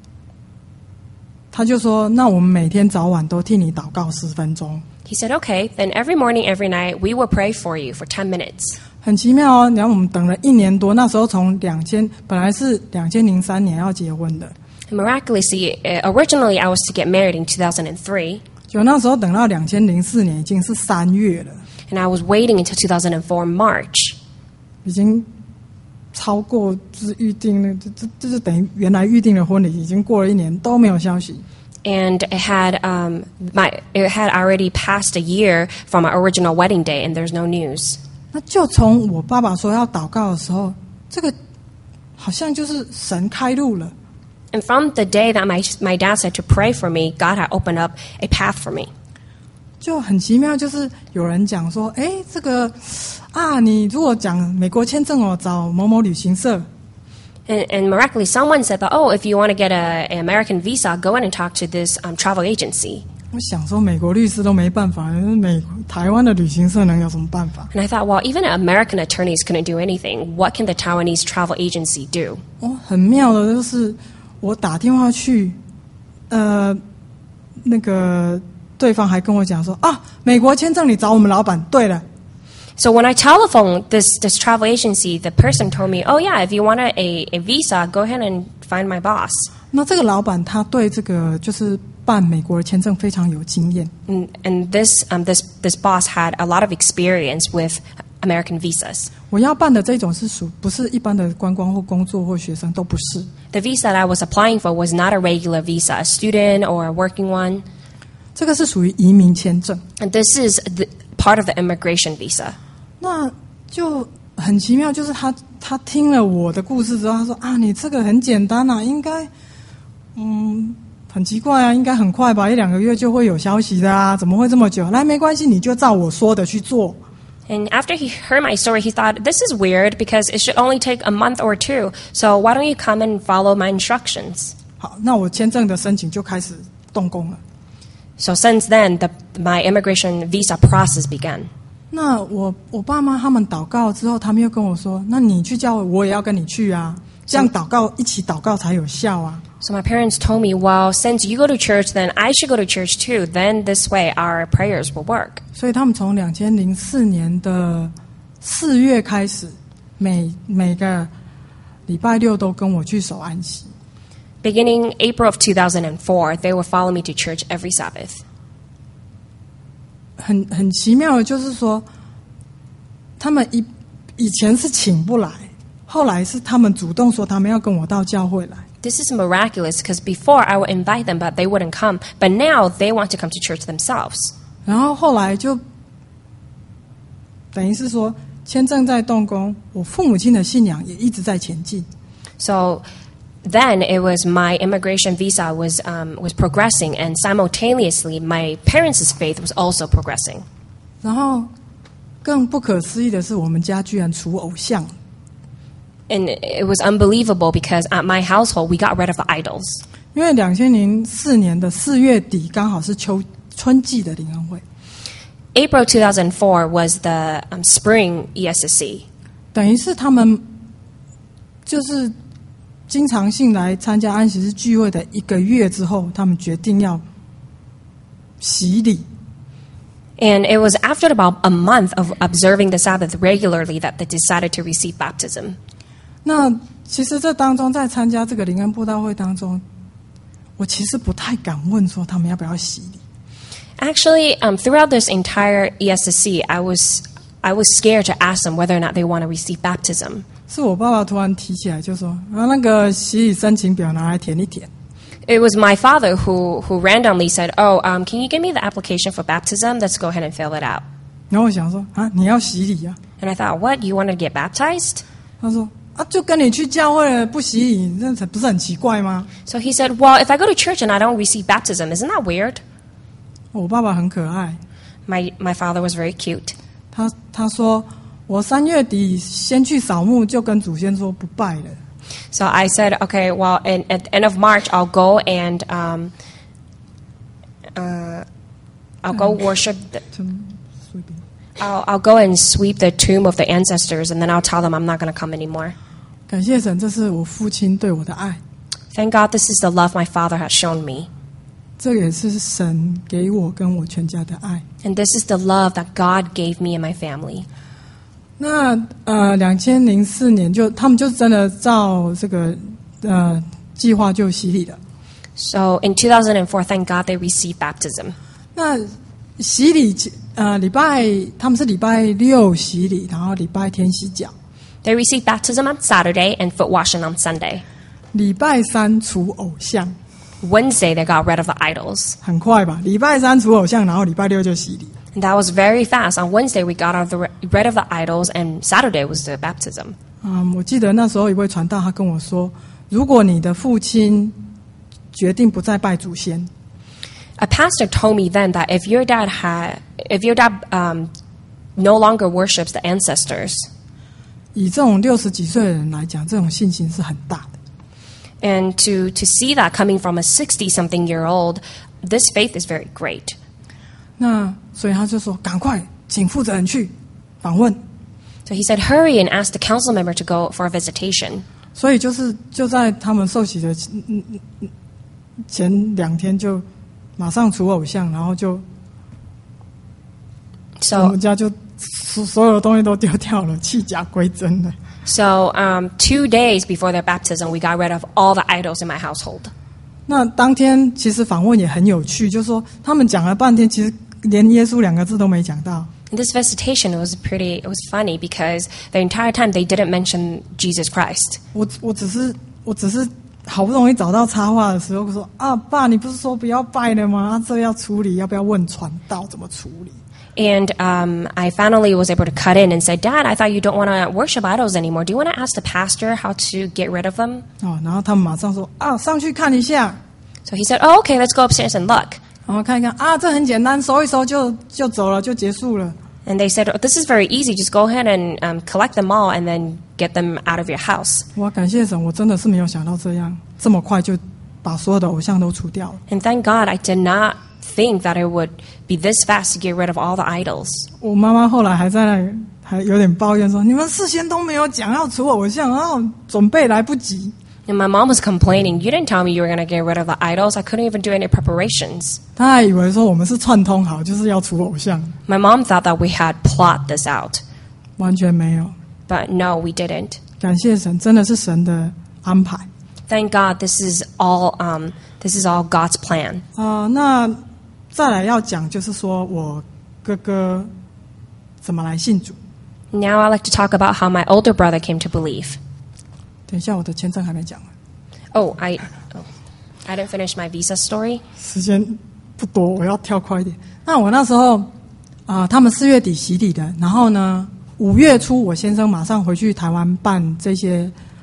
他就说：“那我们每天早晚都替你祷告十分钟。” He said, okay, then every morning, every night, we will pray for you for ten minutes. 很奇妙哦，然后我们等了一年多，那时候从两千本来是两千零三年要结婚的， Miraculously, uh, originally I was to get married in two thousand three, 就那时候等到两千零四年已经是三月了， and I was waiting until two thousand four March. 已经超过就是预定的，这这这是等于原来预定的婚礼已经过了一年都没有消息。 And it had um, my it had already passed a year from my original wedding day, and there's no news. 那就从我爸爸说要祷告的时候，这个好像就是神开路了。 And from the day that my my dad said to pray for me, God had opened up a path for me. 就很奇妙，就是有人讲说，哎，这个啊，你如果讲美国签证哦，找某某旅行社。 And, and miraculously, someone said that, oh, if you want to get a, an American visa, go in and talk to this um, travel agency. 我想说，美国律师都没办法，美台湾的旅行社能有什么办法？ And I thought, well, even American attorneys couldn't do anything. What can the Taiwanese travel agency do? 哦，很妙的就是我打电话去，呃，那个对方还跟我讲说啊，美国签证你找我们老板。对了。 So when I telephoned this, this travel agency, the person told me, oh, yeah, if you want a, a, a visa, go ahead and find my boss. 那这个老板他对这个就是办美国的签证非常有经验。 And, and this, um, this, this boss had a lot of experience with American visas. 我要办的这种是属不是一般的观光或工作或学生都不是。 The visa that I was applying for was not a regular visa, a student or a working one. 这个是属于移民签证。 And this is the, part of the immigration visa. 那就很奇妙，就是他他听了我的故事之后，他说啊，你这个很简单啊，应该，嗯，很奇怪啊，应该很快吧，一两个月就会有消息的啊，怎么会这么久？来，没关系，你就照我说的去做。 And after he heard my story, he thought, this is weird because it should only take a month or two. So why don't you come and follow my instructions? 好，那我签证的申请就开始动工了。 So since then, the, my immigration visa process began. 那我我爸妈他们祷告之后，他们又跟我说：“那你去教会，我也要跟你去啊，这样祷告一起祷告才有效啊。” So my parents told me, well, since you go to church, then I should go to church too. Then this way our prayers will work. 所以他们从两千零四年的四月开始，每每个礼拜六都跟我去守安息。 Beginning April of two thousand four, they would follow me to church every Sabbath. 很很奇妙的就是说，他们以以前是请不来，后来是他们主动说他们要跟我到教会来。 This is miraculous because before I would invite them, but they wouldn't come. But now they want to come to church themselves. 然后后来就等于是说，签证在动工，我父母亲的信仰也一直在前进。 So then it was my immigration visa was um, was progressing, and simultaneously my parents' faith was also progressing. 然后更不可思议的是，我们家居然除偶像。 And it was unbelievable because at my household, we got rid of the idols. 因为两千零四年的四月底刚好是秋春季的灵恩会， April two thousand four was the um, spring E S S C. 等于是他们就是经常性来参加安息日聚会的一个月之后，他们决定要洗礼。 And it was after about a month of observing the Sabbath regularly that they decided to receive baptism. 那其实这当中，在参加这个灵恩布道会当中，我其实不太敢问说他们要不要洗礼。 Actually, um, throughout this entire E S S C, I was I was scared to ask them whether or not they want to receive baptism. 是我爸爸突然提起来，就说：“啊，那个洗礼申请表拿来填一填。” It was my father who, who randomly said, "Oh, um, can you give me the application for baptism? Let's go ahead and fill it out." 然后我想说：“啊，你要洗礼啊？” And I thought, "What? You want to get baptized?" 他说：“啊，就跟你去教会了不洗礼，那才不是很奇怪吗？” So he said, "Well, if I go to church and I don't receive baptism, isn't that weird?" 我爸爸很可爱， My my father was very cute. 他他说：“我三月底先去扫墓，就跟祖先说不拜了。” So I said, "Okay, well, in, at the end of March, I'll go and um, uh, I'll go worship. The, I'll I'll go and sweep the tomb of the ancestors, and then I'll tell them I'm not going to come anymore." 感谢神，这是我父亲对我的爱， Thank God, this is the love my father has shown me, 这也是神给我跟我全家的爱。 and this is the love that God gave me and my family. 那呃，两千零四年就他们就真的照这个呃计划就洗礼了。 So in two thousand four, thank God they received baptism. 那洗礼呃礼拜他们是礼拜六洗礼，然后礼拜天洗脚， They received baptism on Saturday and foot washing on Sunday. 礼拜三除偶像， Wednesday, they got rid of the idols. 很快吧？礼拜三除偶像，然后礼拜六就洗礼。 And that was very fast. On Wednesday, we got out of the, rid of the idols, and Saturday was the baptism. 嗯，我记得那时候一位传道他跟我说，如果你的父亲决定不再拜祖先， A pastor told me then that if your dad had, if your dad um, no longer worships the ancestors, 以这种六十几岁的人来讲，这种信心是很大的。 and to to see that coming from a sixty-something-year-old, this faith is very great. 那所以他就说，赶快请负责人去访问。 So he said, hurry and ask the council member to go for a visitation. 所以就是就在他们受洗的嗯嗯前两天，就马上除偶像，然后就我 So 们家就所所有的东西都丢掉了，弃甲归真了。 so um, two days before their baptism, we got rid of all the idols in my household. 那当天其实访问也很有趣，就是说他们讲了半天，其实连耶稣两个字都没讲到。 In this visitation, it was pretty, it was funny because the entire time they didn't mention Jesus Christ. 我我只是我只是好不容易找到插话的时候，说啊爸，你不是说不要拜了吗？啊，这要处理，要不要问传道怎么处理？ And um, I finally was able to cut in and said, Dad, I thought you don't want to worship idols anymore. Do you want to ask the pastor how to get rid of them? 哦，然后他们马上说啊，上去看一下， So he said, oh, okay, let's go upstairs and look. 然后看一看啊，这很简单，收一收就就走了，就结束了。 And they said, oh, this is very easy. Just go ahead and um, collect them all and then get them out of your house. 哇，感谢神，我真的是没有想到这样这么快就把所有的偶像都除掉了。 And thank God I did not think that it would be this fast to get rid of all the idols. 我妈妈后来还在那里还有点抱怨说，你们事先都没有讲要除偶像，然后准备来不及。 And my mom was complaining, you didn't tell me you were going to get rid of the idols. I couldn't even do any preparations. 她还以为说我们是串通好，就是要除偶像， My mom thought that we had plot this out. 完全没有。 But no, we didn't. 感谢神，真的是神的安排。 Thank God this is all um, this is all God's plan. 啊、呃，那再来要讲就是说我哥哥怎么来信主。 Now I'd like to talk about how my older brother came to believe. 等一下，我的签证还没讲完， Oh, I oh, I didn't finish my visa story. 时间不多，我要跳快一点。那我那时候啊、呃，他们四月底洗礼的，然后呢，五月初我先生马上回去台湾办这些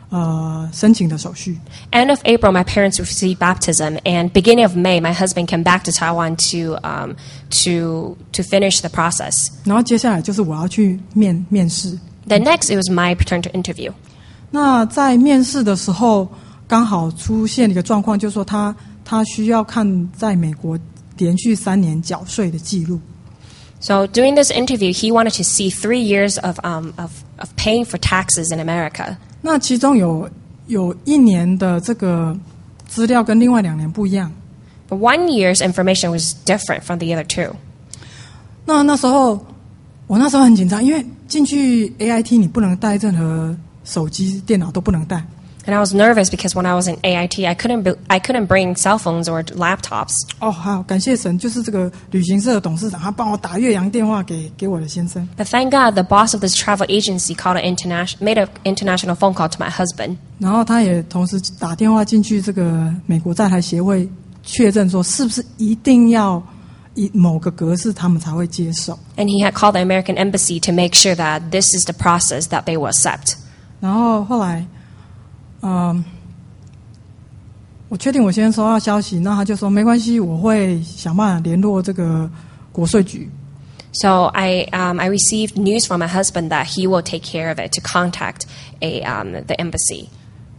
呃申请的手续。 End of April, my parents received baptism, and beginning of May, my husband came back to Taiwan to um, to to finish the process. 然后接下来就是我要去面面试。 Then next, it was my turn to interview. 那在面试的时候，刚好出现一个状况，就是说他他需要看在美国连续三年缴税的记录。 So during this interview, he wanted to see three years of um, of of paying for taxes in America. 那其中有有一年的这个资料跟另外两年不一样。 But one year's information was different from the other two. 那那时候我那时候很紧张，因为进去 A I T 你不能带任何手机、电脑都不能带。 And I was nervous because when I was in A I T, I couldn't be, I couldn't bring cell phones or laptops. 哦，好，感谢神，就是这个旅行社的董事长，他帮我打越洋电话给给我的先生。 But thank God, the boss of this travel agency called an international, made an international phone call to my husband. 然后他也同时打电话进去这个美国在台协会，确认说是不是一定要以某个格式他们才会接受。 And he had called the American embassy to make sure that this is the process that they will accept. 然后后来，嗯，我确定我先生收到消息，那他就说没关系，我会想办法联络这个国税局。 So I, um, I received news from my husband that he will take care of it to contact a, um, the embassy,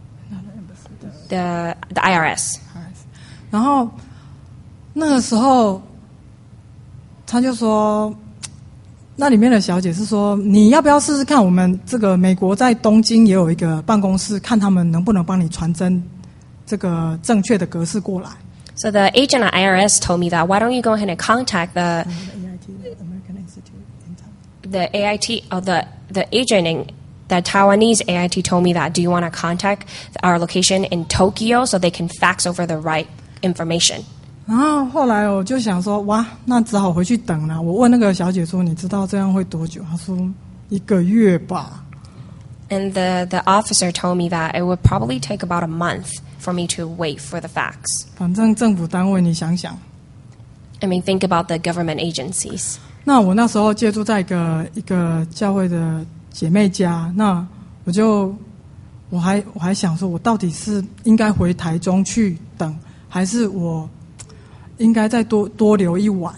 the, the I R S. 然后那个时候，他就说，那里面的小姐是说，你要不要试试看？我们这个美国在东京也有一个办公室，看他们能不能帮你传真这个正确的格式过来。 So the agent at I R S told me that why don't you go ahead and contact the the A I T or the the agent in the Taiwanese A I T told me that do you want to contact our location in Tokyo so they can fax over the right information. 然后后来我就想说，哇，那只好回去等了。我问那个小姐说，你知道这样会多久？她说一个月吧。 And the, the officer told me that it would probably take about a month for me to wait for the fax. 反正政府单位，你想想。 I mean, think about the government agencies. 那我那时候借住在一个一个教会的姐妹家，那我就我还我还想说，我到底是应该回台中去等，还是我应该再多多留一晚？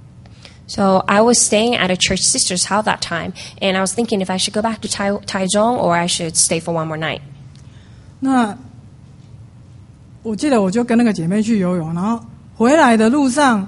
So I was staying at a church sister's house that time, and I was thinking if I should go back to Tai- Taichung or I should stay for one more night. 那我记得我就跟那个姐妹去游泳，然后回来的路上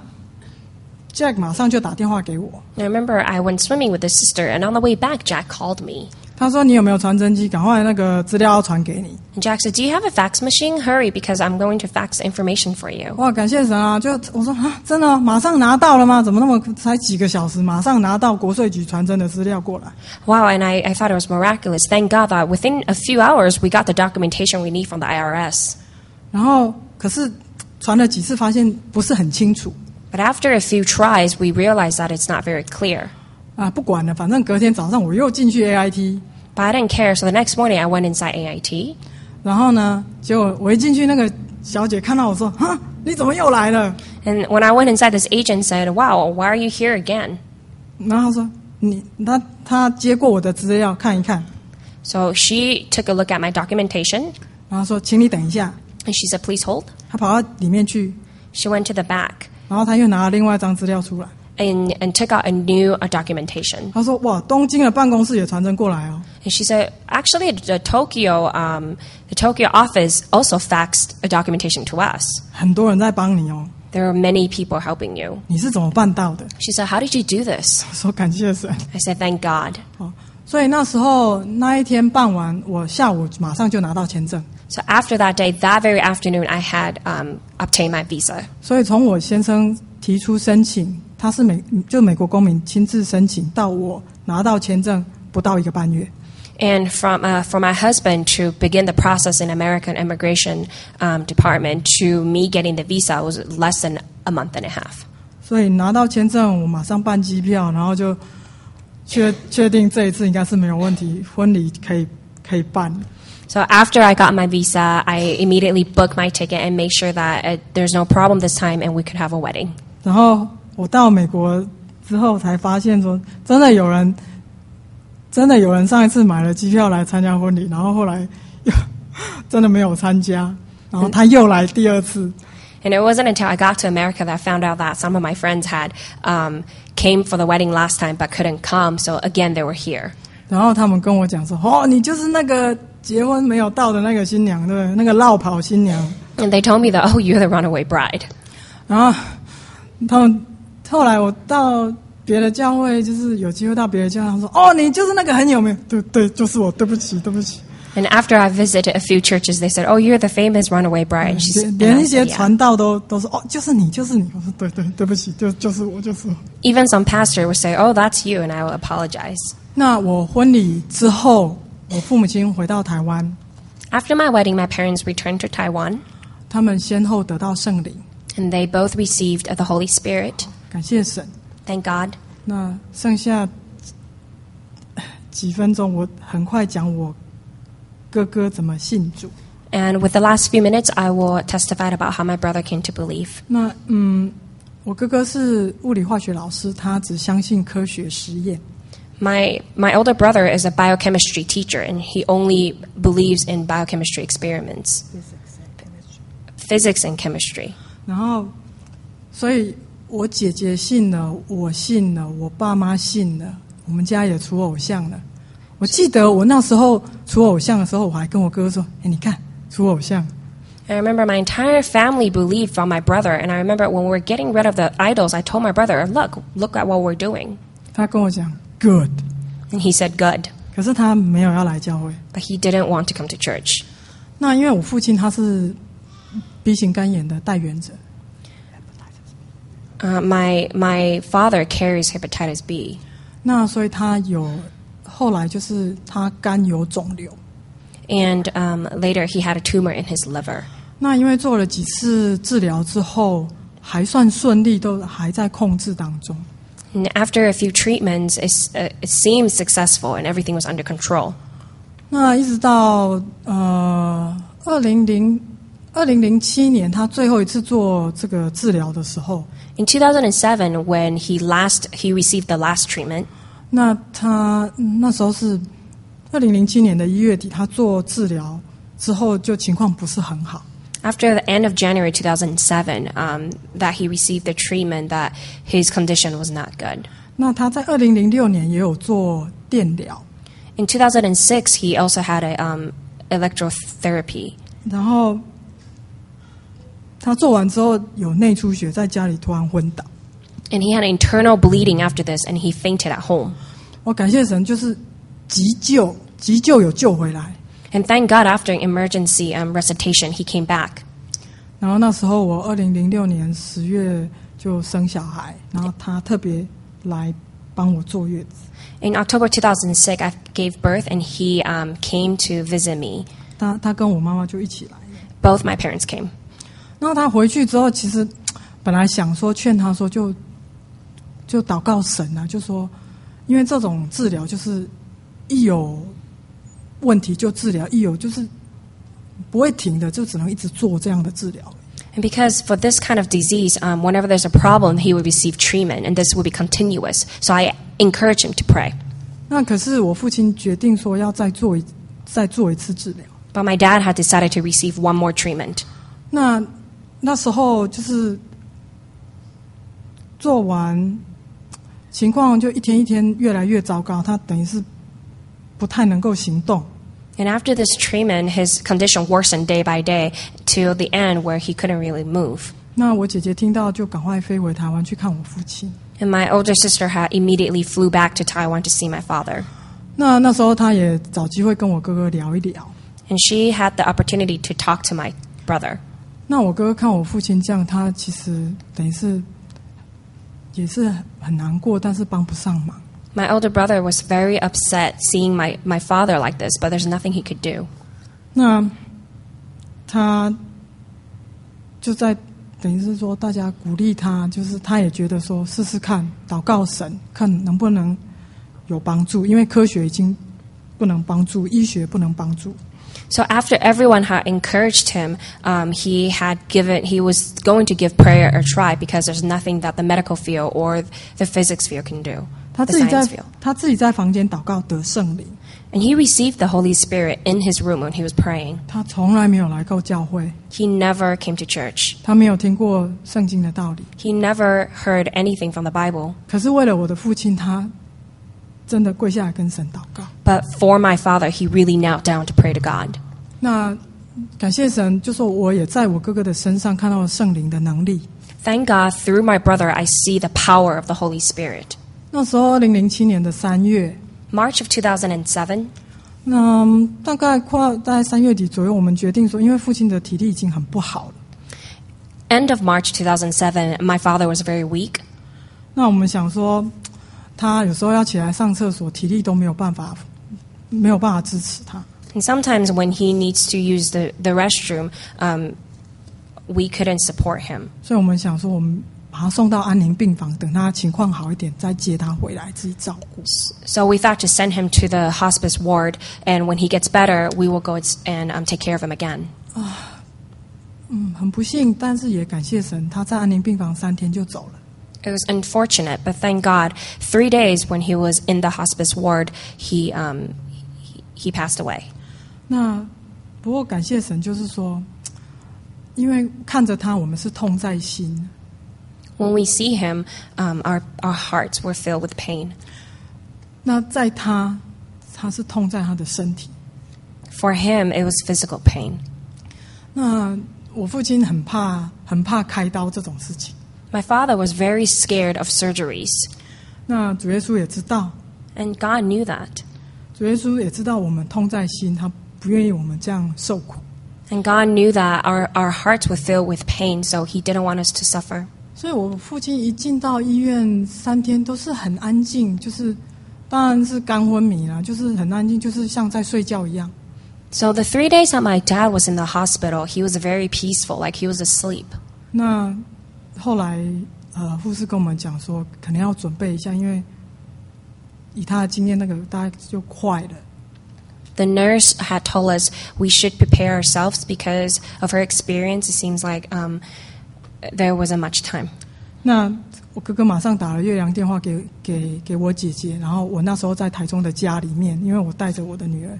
，Jack 马上就打电话给我。 I remember I went swimming with his sister, and on the way back, Jack called me. 他说：“你有没有传真机？赶快那个资料要传给你。” And Jack said, "Do you have a fax machine? Hurry, because I'm going to fax information for you." 哇，感谢神啊！就我说啊，真的马上拿到了吗？怎么那么才几个小时，马上拿到国税局传真的资料过来？ Wow, and I, I thought it was miraculous. Thank God that within a few hours we got the documentation we need from the I R S. 然后可是传了几次，发现不是很清楚 But after a few tries, we realized that it's not very clear. 啊，不管了，反正隔天早上我又进去 A I T， But I didn't care, so the next morning I went inside A I T. 然后呢，结果我一进去，那个小姐看到我说：“哈，你怎么又来了 And when I went inside, this agent said, "Wow, why are you here again?" ？” 然后她说：“你他他接过我的资料看一看， So she took a look at my documentation, 然后说：‘请你等一下。 and she said, "Please hold." ’ 她跑到里面去， She went to the back 然后她又拿了另外一张资料出来。 and, and took out a new uh, documentation. 她说：‘哇，东京的办公室也传真过来哦。’ And she said, actually, the Tokyo, um, the Tokyo office also faxed a documentation to us. 很多人在帮你哦， There are many people helping you. 你是怎么办到的？ She said, how did you do this? 我说感谢神。 I said, thank God. 哦，所以那时候那一天办完，我下午马上就拿到签证。 So after that day, that very afternoon, I had um, obtained my visa. 所以从我先生提出申请，他是美就美国公民亲自申请，到我拿到签证不到一个半月。 And from uh, for my husband to begin the process in American Immigration um, Department to me getting the visa was less than a month and a half. 所以拿到签证，我马上办机票，然后就确确定这一次应该是没有问题，婚礼可以可以办。 So after I got my visa, I immediately booked my ticket and made sure that uh, there's no problem this time and we could have a wedding. 然后我到美国之后才发现说，真的有人，真的有人上一次买了机票来参加婚礼，然后后来真的没有参加，然后他又来第二次。 And it wasn't until I got to America that I found out that some of my friends had um, came for the wedding last time but couldn't come. So again, they were here. 然后他们跟我讲说：“哦，你就是那个结婚没有到的那个新娘，对不对？那个落跑新娘。” And they told me that, oh, you're the runaway bride. 然后他们后来我到别的教会，就是有机会到别的教会，他说：“哦，你就是那个很有名，对对，就是我，对不起，对不起。” And after I visited a few churches, they said, "Oh, you're the famous runaway bride." And she's, 连 and I 一些 said, 传 yeah. 道都都说：“哦，就是你，就是你。”我说：“对对，对不起，就就是我，就是我。” Even some pastor would say, "Oh, that's you," and I will apologize. 那我婚礼之后，我父母亲回到台湾， After my wedding, my parents returned to Taiwan, 他们先后得到圣灵， and they both received the Holy Spirit. 感谢神。 Thank God. 那剩下几分钟，我很快讲我哥哥怎么信主。 And with the last few minutes, I will testify about how my brother came to believe. 那嗯，我哥哥是物理化学老师，他只相信科学实验。 My my older brother is a biochemistry teacher, and he only believes in biochemistry experiments, physics and chemistry. 然后，所以我姐姐信了，我信了，我爸妈信了，我们家也除偶像了。我记得我那时候除偶像的时候，我还跟我哥哥说：“哎，你看除偶像。” I remember my entire family believed from my brother, and I remember when we were getting rid of the idols, I told my brother, "Look, look at what we're doing." 他跟我讲 “good”， And he said, "Good." 可是他没有要来教会。 But he didn't want to come to church. 那因为我父亲他是 B 型肝炎的带源者。 Uh, my my father carries hepatitis B, 那所以他有后来就是他肝有肿瘤。 and um, later he had a tumor in his liver. 那因为做了几次治疗之后，还算顺利，都还在控制当中。 And after a few treatments, it's, uh, it seemed successful, and everything was under control. 那一直到呃二零零二零零七年，他最后一次做这个治疗的时候， In two thousand seven, when he last he received the last treatment, 那他嗯那时候是二零零七年的一月底，他做治疗之后就情况不是很好。 after the end of January two thousand seven, um, that he received the treatment, that his condition was not good. 那他在二零零六年也有做电疗， In two thousand six, he also had a um, electrotherapy. 然后他做完之后有内出血，在家里突然昏倒。 And he had internal bleeding after this, and he fainted at home. 我感谢神，就是急救，急救有救回来。 And thank God, after emergency um, resuscitation, he came back. 然后那时候我二零零六年十月就生小孩，然后他特别来帮我坐月子。 In October two thousand six, I gave birth, and he um, came to visit me. 他他跟我妈妈就一起来。 Both my parents came. 然后他回去之后，其实本来想说劝他说就就祷告神啊，就说因为这种治疗就是一有问题就治疗，一有就是不会停的，就只能一直做这样的治疗。 And because for this kind of disease, um, whenever there's a problem, he would receive treatment, and this would be continuous. So I encourage him to pray. 那可是我父亲决定说要再做一再做一次治疗。 But my dad had decided to receive one more treatment. 那那时候就是做完，情况就一天一天越来越糟糕，他等于是不太能够行动。 And after this treatment, his condition worsened day by day till the end where he couldn't really move. 那我姐姐听到就赶快飞回台湾去看我父亲。 And my older sister had immediately flew back to Taiwan to see my father. 那那时候她也找机会跟我哥哥聊一聊。 And she had the opportunity to talk to my brother. 那我哥哥看我父亲这样，他其实等于是也是很难过，但是帮不上忙。 My older brother was very upset seeing my, my father like this, but there's nothing he could do. 那他就在等于是说，大家鼓励他，就是他也觉得说试试看，祷告神，看能不能有帮助，因为科学已经不能帮助，医学不能帮助。 So after everyone had encouraged him, um, he had given, he was going to give prayer a try because there's nothing that the medical field or the physics field can do. 他 The 自己在 science field. 他自己在房间祷告得圣灵， And he received the Holy Spirit in his room when he was praying. 他从来没有来过教会， He never came to church. 他没有听过圣经的道理。 He never heard anything from the Bible. 可是为了我的父亲，他真的跪下来跟神祷告。 But for my father, he really knelt down to pray to God. 那感谢神，就说我也在我哥哥的身上看到了圣灵的能力。 Thank God, through my brother, I see the power of the Holy Spirit. 那时候二零零七年的三月， March of two thousand seven, 那大概快大概三月底左右，我们决定说，因为父亲的体力已经很不好了， end of March two thousand seven, my father was very weak. 那我们想说，他有时候要起来上厕所，体力都没有办法，没有办法支持他。 And sometimes when he needs to use the, the restroom, um, we couldn't support him. 所以我们想说，我们把他送到安宁病房，等他情况好一点，再接他回来自己照顾。 So we thought to send him to the hospice ward, and when he gets better, we will go and um, take care of him again. 嗯，很不幸，但是也感谢神，他在安宁病房三天就走了。 It was unfortunate, but thank God, three days when he was in the hospice ward, he um, he, he passed away. 那不过感谢神，就是说，因为看着他，我们是痛在心。 When we see him, um, our our hearts were filled with pain. 那在他，他是痛在他的身体。 For him, it was physical pain. 那我父亲很怕，很怕开刀这种事情。 My father was very scared of surgeries, 那主耶稣也知道， and God knew that. 主耶稣也知道我们痛在心，他不愿意我们这样受苦。 And God knew that our, our hearts were filled with pain, so he didn't want us to suffer. 所以我父亲一进到医院三天都是很安静，就是当然是肝昏迷啦，就是很安静，就是像在睡觉一样。 So the three days that my dad was in the hospital, he was very peaceful, like he was asleep. 那后来呃，护士跟我们讲说，可能要准备一下，因为以他的经验，那个大概就快了。 The nurse had told us we should prepare ourselves because of her experience. It seems like um, there wasn't much time. 那我哥哥马上打了岳阳电话给给给我姐姐，然后我那时候在台中的家里面，因为我带着我的女儿。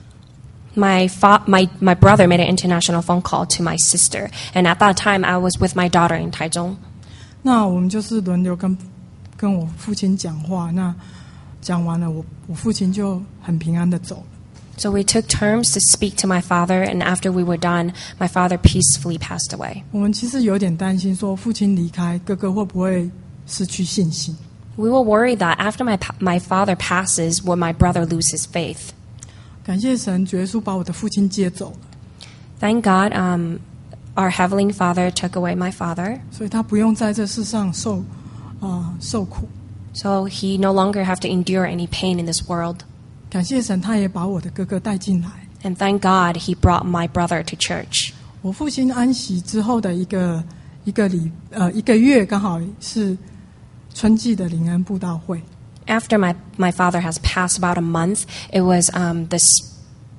My, fa- my, my brother made an international phone call to my sister, and at that time I was with my daughter in Taichung. 那我们就是轮流跟跟我父亲讲话，那讲完了，我我父亲就很平安的走了。 So we took turns to speak to my father, and after we were done, my father peacefully passed away. 我们其实有点担心，说父亲离开，哥哥会不会失去信心？ We were worried that after my, pa- my father passes, will my brother lose his faith? 感谢神，主耶稣把我的父亲接走了， Thank God, um, our Heavenly Father took away my father, 所以他不用在这世上受啊、呃受苦。 so he no longer have to endure any pain in this world. 感谢神，他也把我的哥哥带进来。 And thank God he brought my brother to church. 我父亲安息之后的一个一个礼呃一个月，刚好是春季的灵恩布道会。 After my, my father has passed about a month, it was um, the s-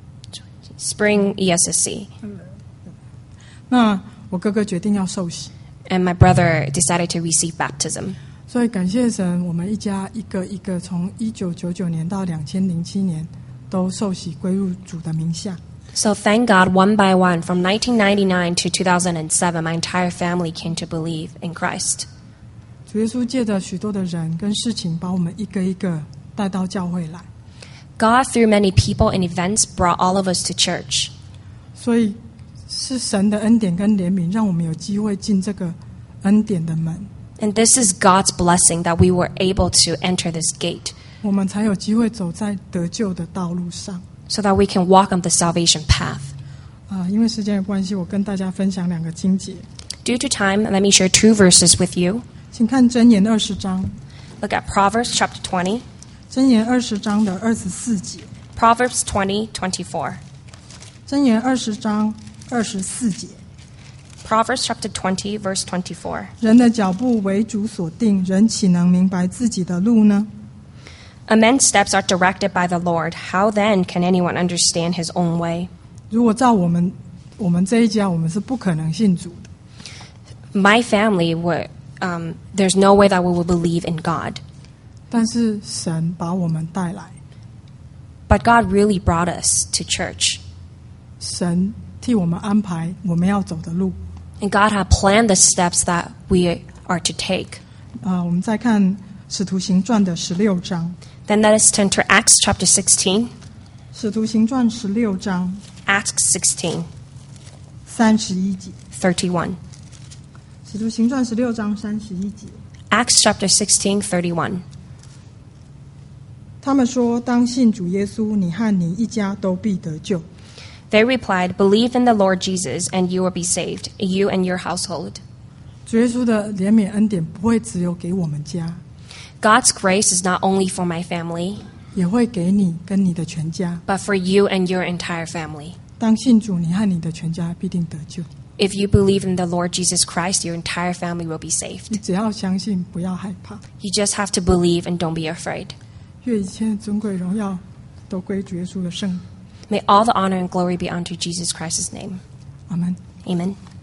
spring E S S C. 那我哥哥决定要受洗， And my brother decided to receive baptism. 所以感谢神，我们一家一个一个从一九九九年到两千零七年都受洗归入主的名下。 So thank God, one by one, from nineteen ninety-nine to two thousand seven, my entire family came to believe in Christ. 主耶稣借着许多的人跟事情，把我们一个一个带到教会来。 God, through many people and events, brought all of us to church. 所以是神的恩典跟怜悯，让我们有机会进这个恩典的门， And this is God's blessing that we were able to enter this gate 我们才有机会走在得救的道路上。 so that we can walk on the salvation path. 啊，因为时间的关系，我跟大家分享两个经节， Due to time, let me share two verses with you. 请看箴言二十章， Look at Proverbs chapter twenty. 箴言二十章的二十四节， Proverbs twenty, twenty-four. 箴言二十章二十四节。 Proverbs chapter twenty, verse twenty-four. 人的脚步为主所定，人岂能明白自己的路呢？ A man's steps are directed by the Lord. How then can anyone understand his own way? 如果照我们我们这一家，我们是不可能信主的。 My family would, um, there's no way that we will believe in God. 但是神把我们带来， But God really brought us to church. 神替我们安排我们要走的路。 And God had planned the steps that we are to take. 啊、我们再看《使徒行传》的十六章， Then let us turn to Acts chapter sixteen. 《使徒行传》十六章 Acts sixteen, 三十一节， thirty-one. 《使徒行传》十六章三十一节， Acts chapter sixteen, thirty-one. 他们说：“当信主耶稣，你和你一家都必得救。” They replied, Believe in the Lord Jesus, and you will be saved, you and your household. 主耶稣的怜悯恩典不会只有给我们家， God's grace is not only for my family, 也会给你跟你的全家。 but for you and your entire family. 当信主，你和你的全家必定得救。 If you believe in the Lord Jesus Christ, your entire family will be 你 saved. 只要相信，不要害怕。 You just have to believe and don't be afraid. 愿一切尊贵荣耀都归主耶稣的圣名。 May all the honor and glory be unto Jesus Christ's name. 阿门。 Amen.